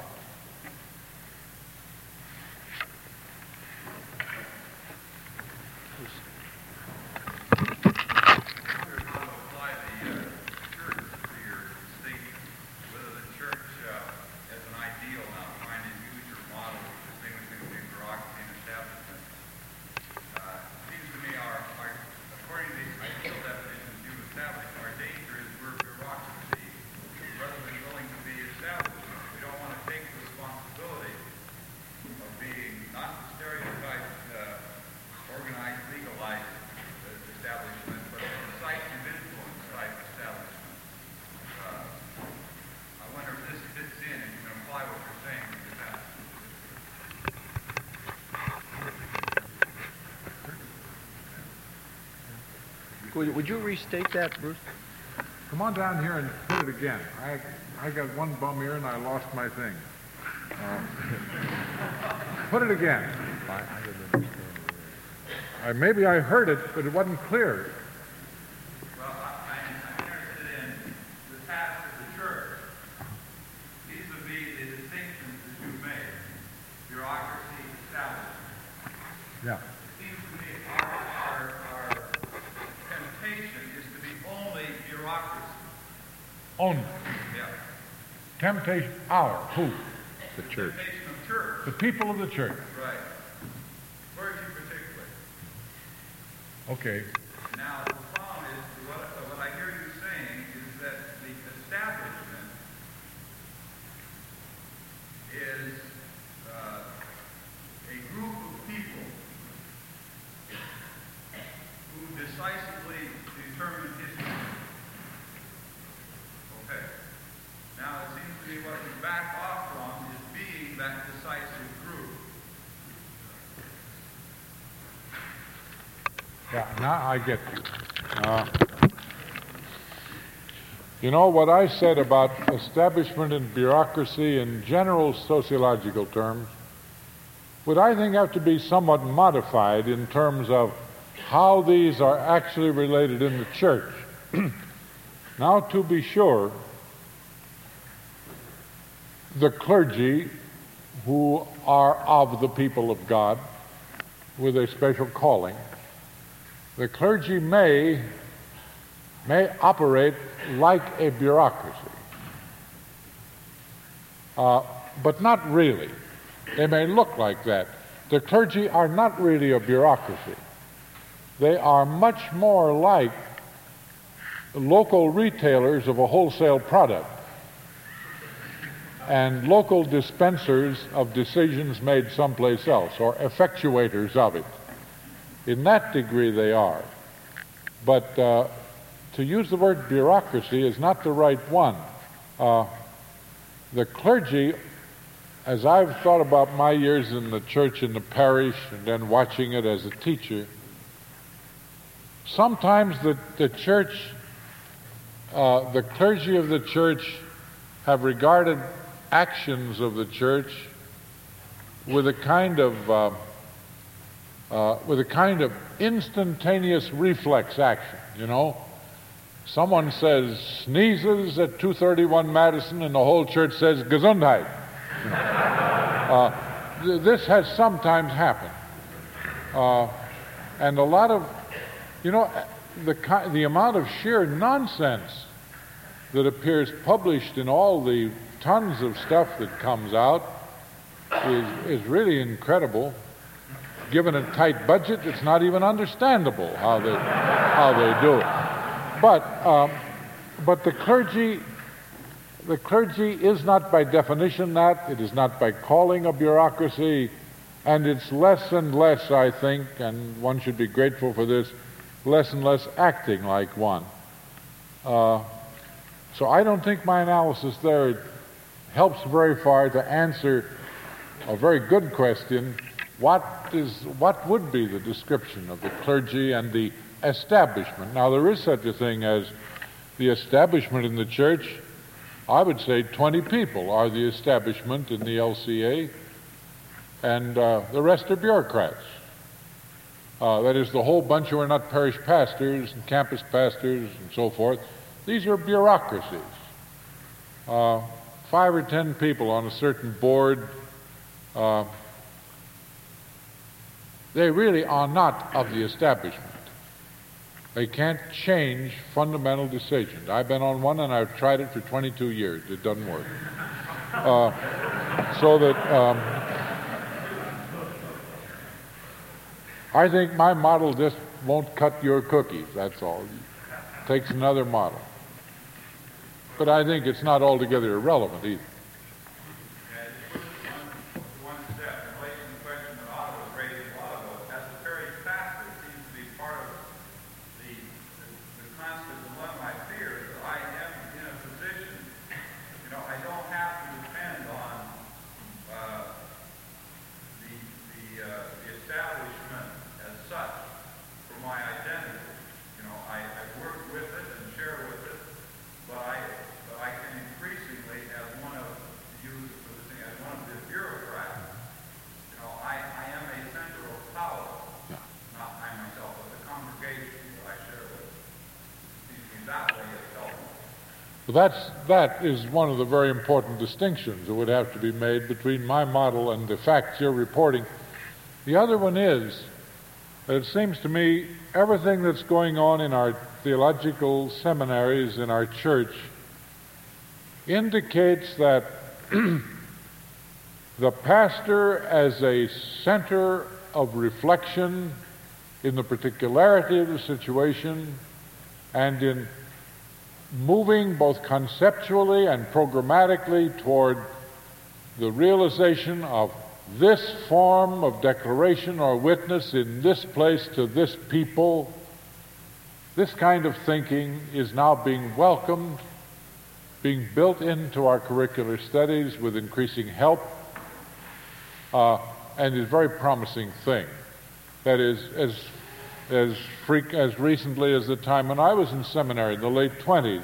Would, would you restate that, Bruce? Come on down here and put it again. I I got one bum ear and I lost my thing. Uh, put it again. I, I didn't understand. I, maybe I heard it, but it wasn't clear. Well, I, I'm interested in the task of the church vis-a-vis the distinctions that you've made, bureaucracy, establishment. Yeah. It seems to me our, our, our temptation is to be only bureaucracy. Only. Yeah. Temptation, our, who? The church. Temptation of church. The people of the church. Right. Clergy particularly. Okay. Now, the problem is, what, what I hear you saying is that the establishment is uh, a group of people who decisively determine history. Okay. Now, it seems to me what we back off from is being that decisive group. Yeah, now I get you. Uh, you know, what I said about establishment and bureaucracy in general sociological terms would, I think, have to be somewhat modified in terms of how these are actually related in the church. Now, to be sure, the clergy who are of the people of God with a special calling, the clergy may, may operate like a bureaucracy, uh, but not really. They may look like that. The clergy are not really a bureaucracy. They are much more like local retailers of a wholesale product and local dispensers of decisions made someplace else, or effectuators of it. In that degree they are. But uh, to use the word bureaucracy is not the right one. Uh, the clergy, as I've thought about my years in the church in the parish and then watching it as a teacher, sometimes the, the church, uh, the clergy of the church have regarded actions of the church with a kind of uh, uh, with a kind of instantaneous reflex action. You know, someone says sneezes at two thirty-one Madison, and the whole church says Gesundheit. uh, th- this has sometimes happened, uh, and a lot of, you know, the ki- the amount of sheer nonsense that appears published in all the tons of stuff that comes out is, is really incredible. Given a tight budget, it's not even understandable how they how they do it. But um, but the clergy the clergy is not by definition that. It is not by calling a bureaucracy, and it's less and less, I think, and one should be grateful for this, less and less acting like one. Uh, so I don't think my analysis there helps very far to answer a very good question: what is what would be the description of the clergy and the establishment? Now, there is such a thing as the establishment in the church. I would say twenty people are the establishment in the L C A, and uh, the rest are bureaucrats. Uh, that is, the whole bunch who are not parish pastors and campus pastors and so forth. These are bureaucracies. Uh, five or ten people on a certain board, uh, they really are not of the establishment. They can't change fundamental decisions. I've been on one and I've tried it for twenty-two years. It doesn't work. Uh, so that um, I think my model just won't cut your cookies, that's all. It takes another model. But I think it's not altogether irrelevant either. That's, that is one of the very important distinctions that would have to be made between my model and the facts you're reporting. The other one is that it seems to me everything that's going on in our theological seminaries, in our church, indicates that the pastor as a center of reflection in the particularity of the situation and in moving both conceptually and programmatically toward the realization of this form of declaration or witness in this place to this people, this kind of thinking is now being welcomed, being built into our curricular studies with increasing help, uh, and is a very promising thing. That is, as As, freak, as recently as the time when I was in seminary in the late twenties,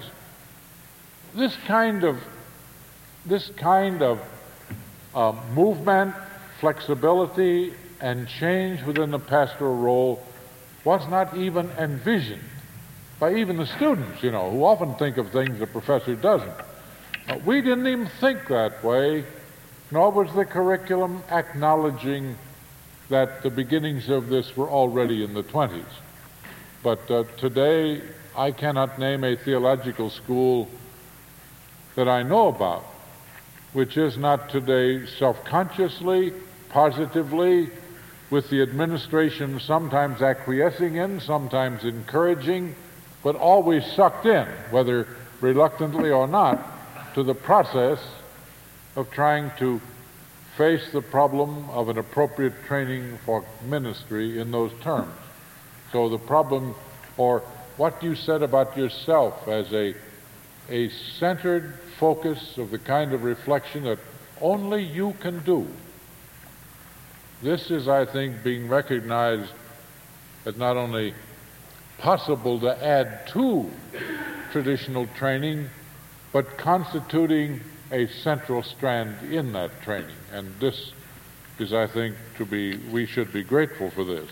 this kind of this kind of uh, movement, flexibility and change within the pastoral role was not even envisioned by even the students, you know, who often think of things the professor doesn't. Uh, we didn't even think that way, nor was the curriculum acknowledging that the beginnings of this were already in the twenties. But uh, today, I cannot name a theological school that I know about which is not today self-consciously, positively, with the administration sometimes acquiescing in, sometimes encouraging, but always sucked in, whether reluctantly or not, to the process of trying to face the problem of an appropriate training for ministry in those terms. So the problem, or what you said about yourself as a, a centered focus of the kind of reflection that only you can do, this is, I think, being recognized as not only possible to add to traditional training, but constituting a central strand in that training. And this is, I think, to be, we should be grateful for this.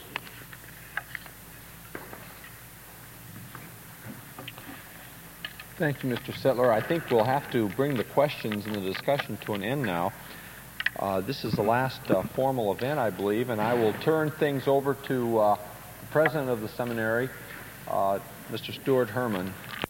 Thank you, Mister Settler. I think we'll have to bring the questions and the discussion to an end now. Uh, this is the last uh, formal event, I believe, and I will turn things over to uh, the president of the seminary, uh, Mister Stuart Herman,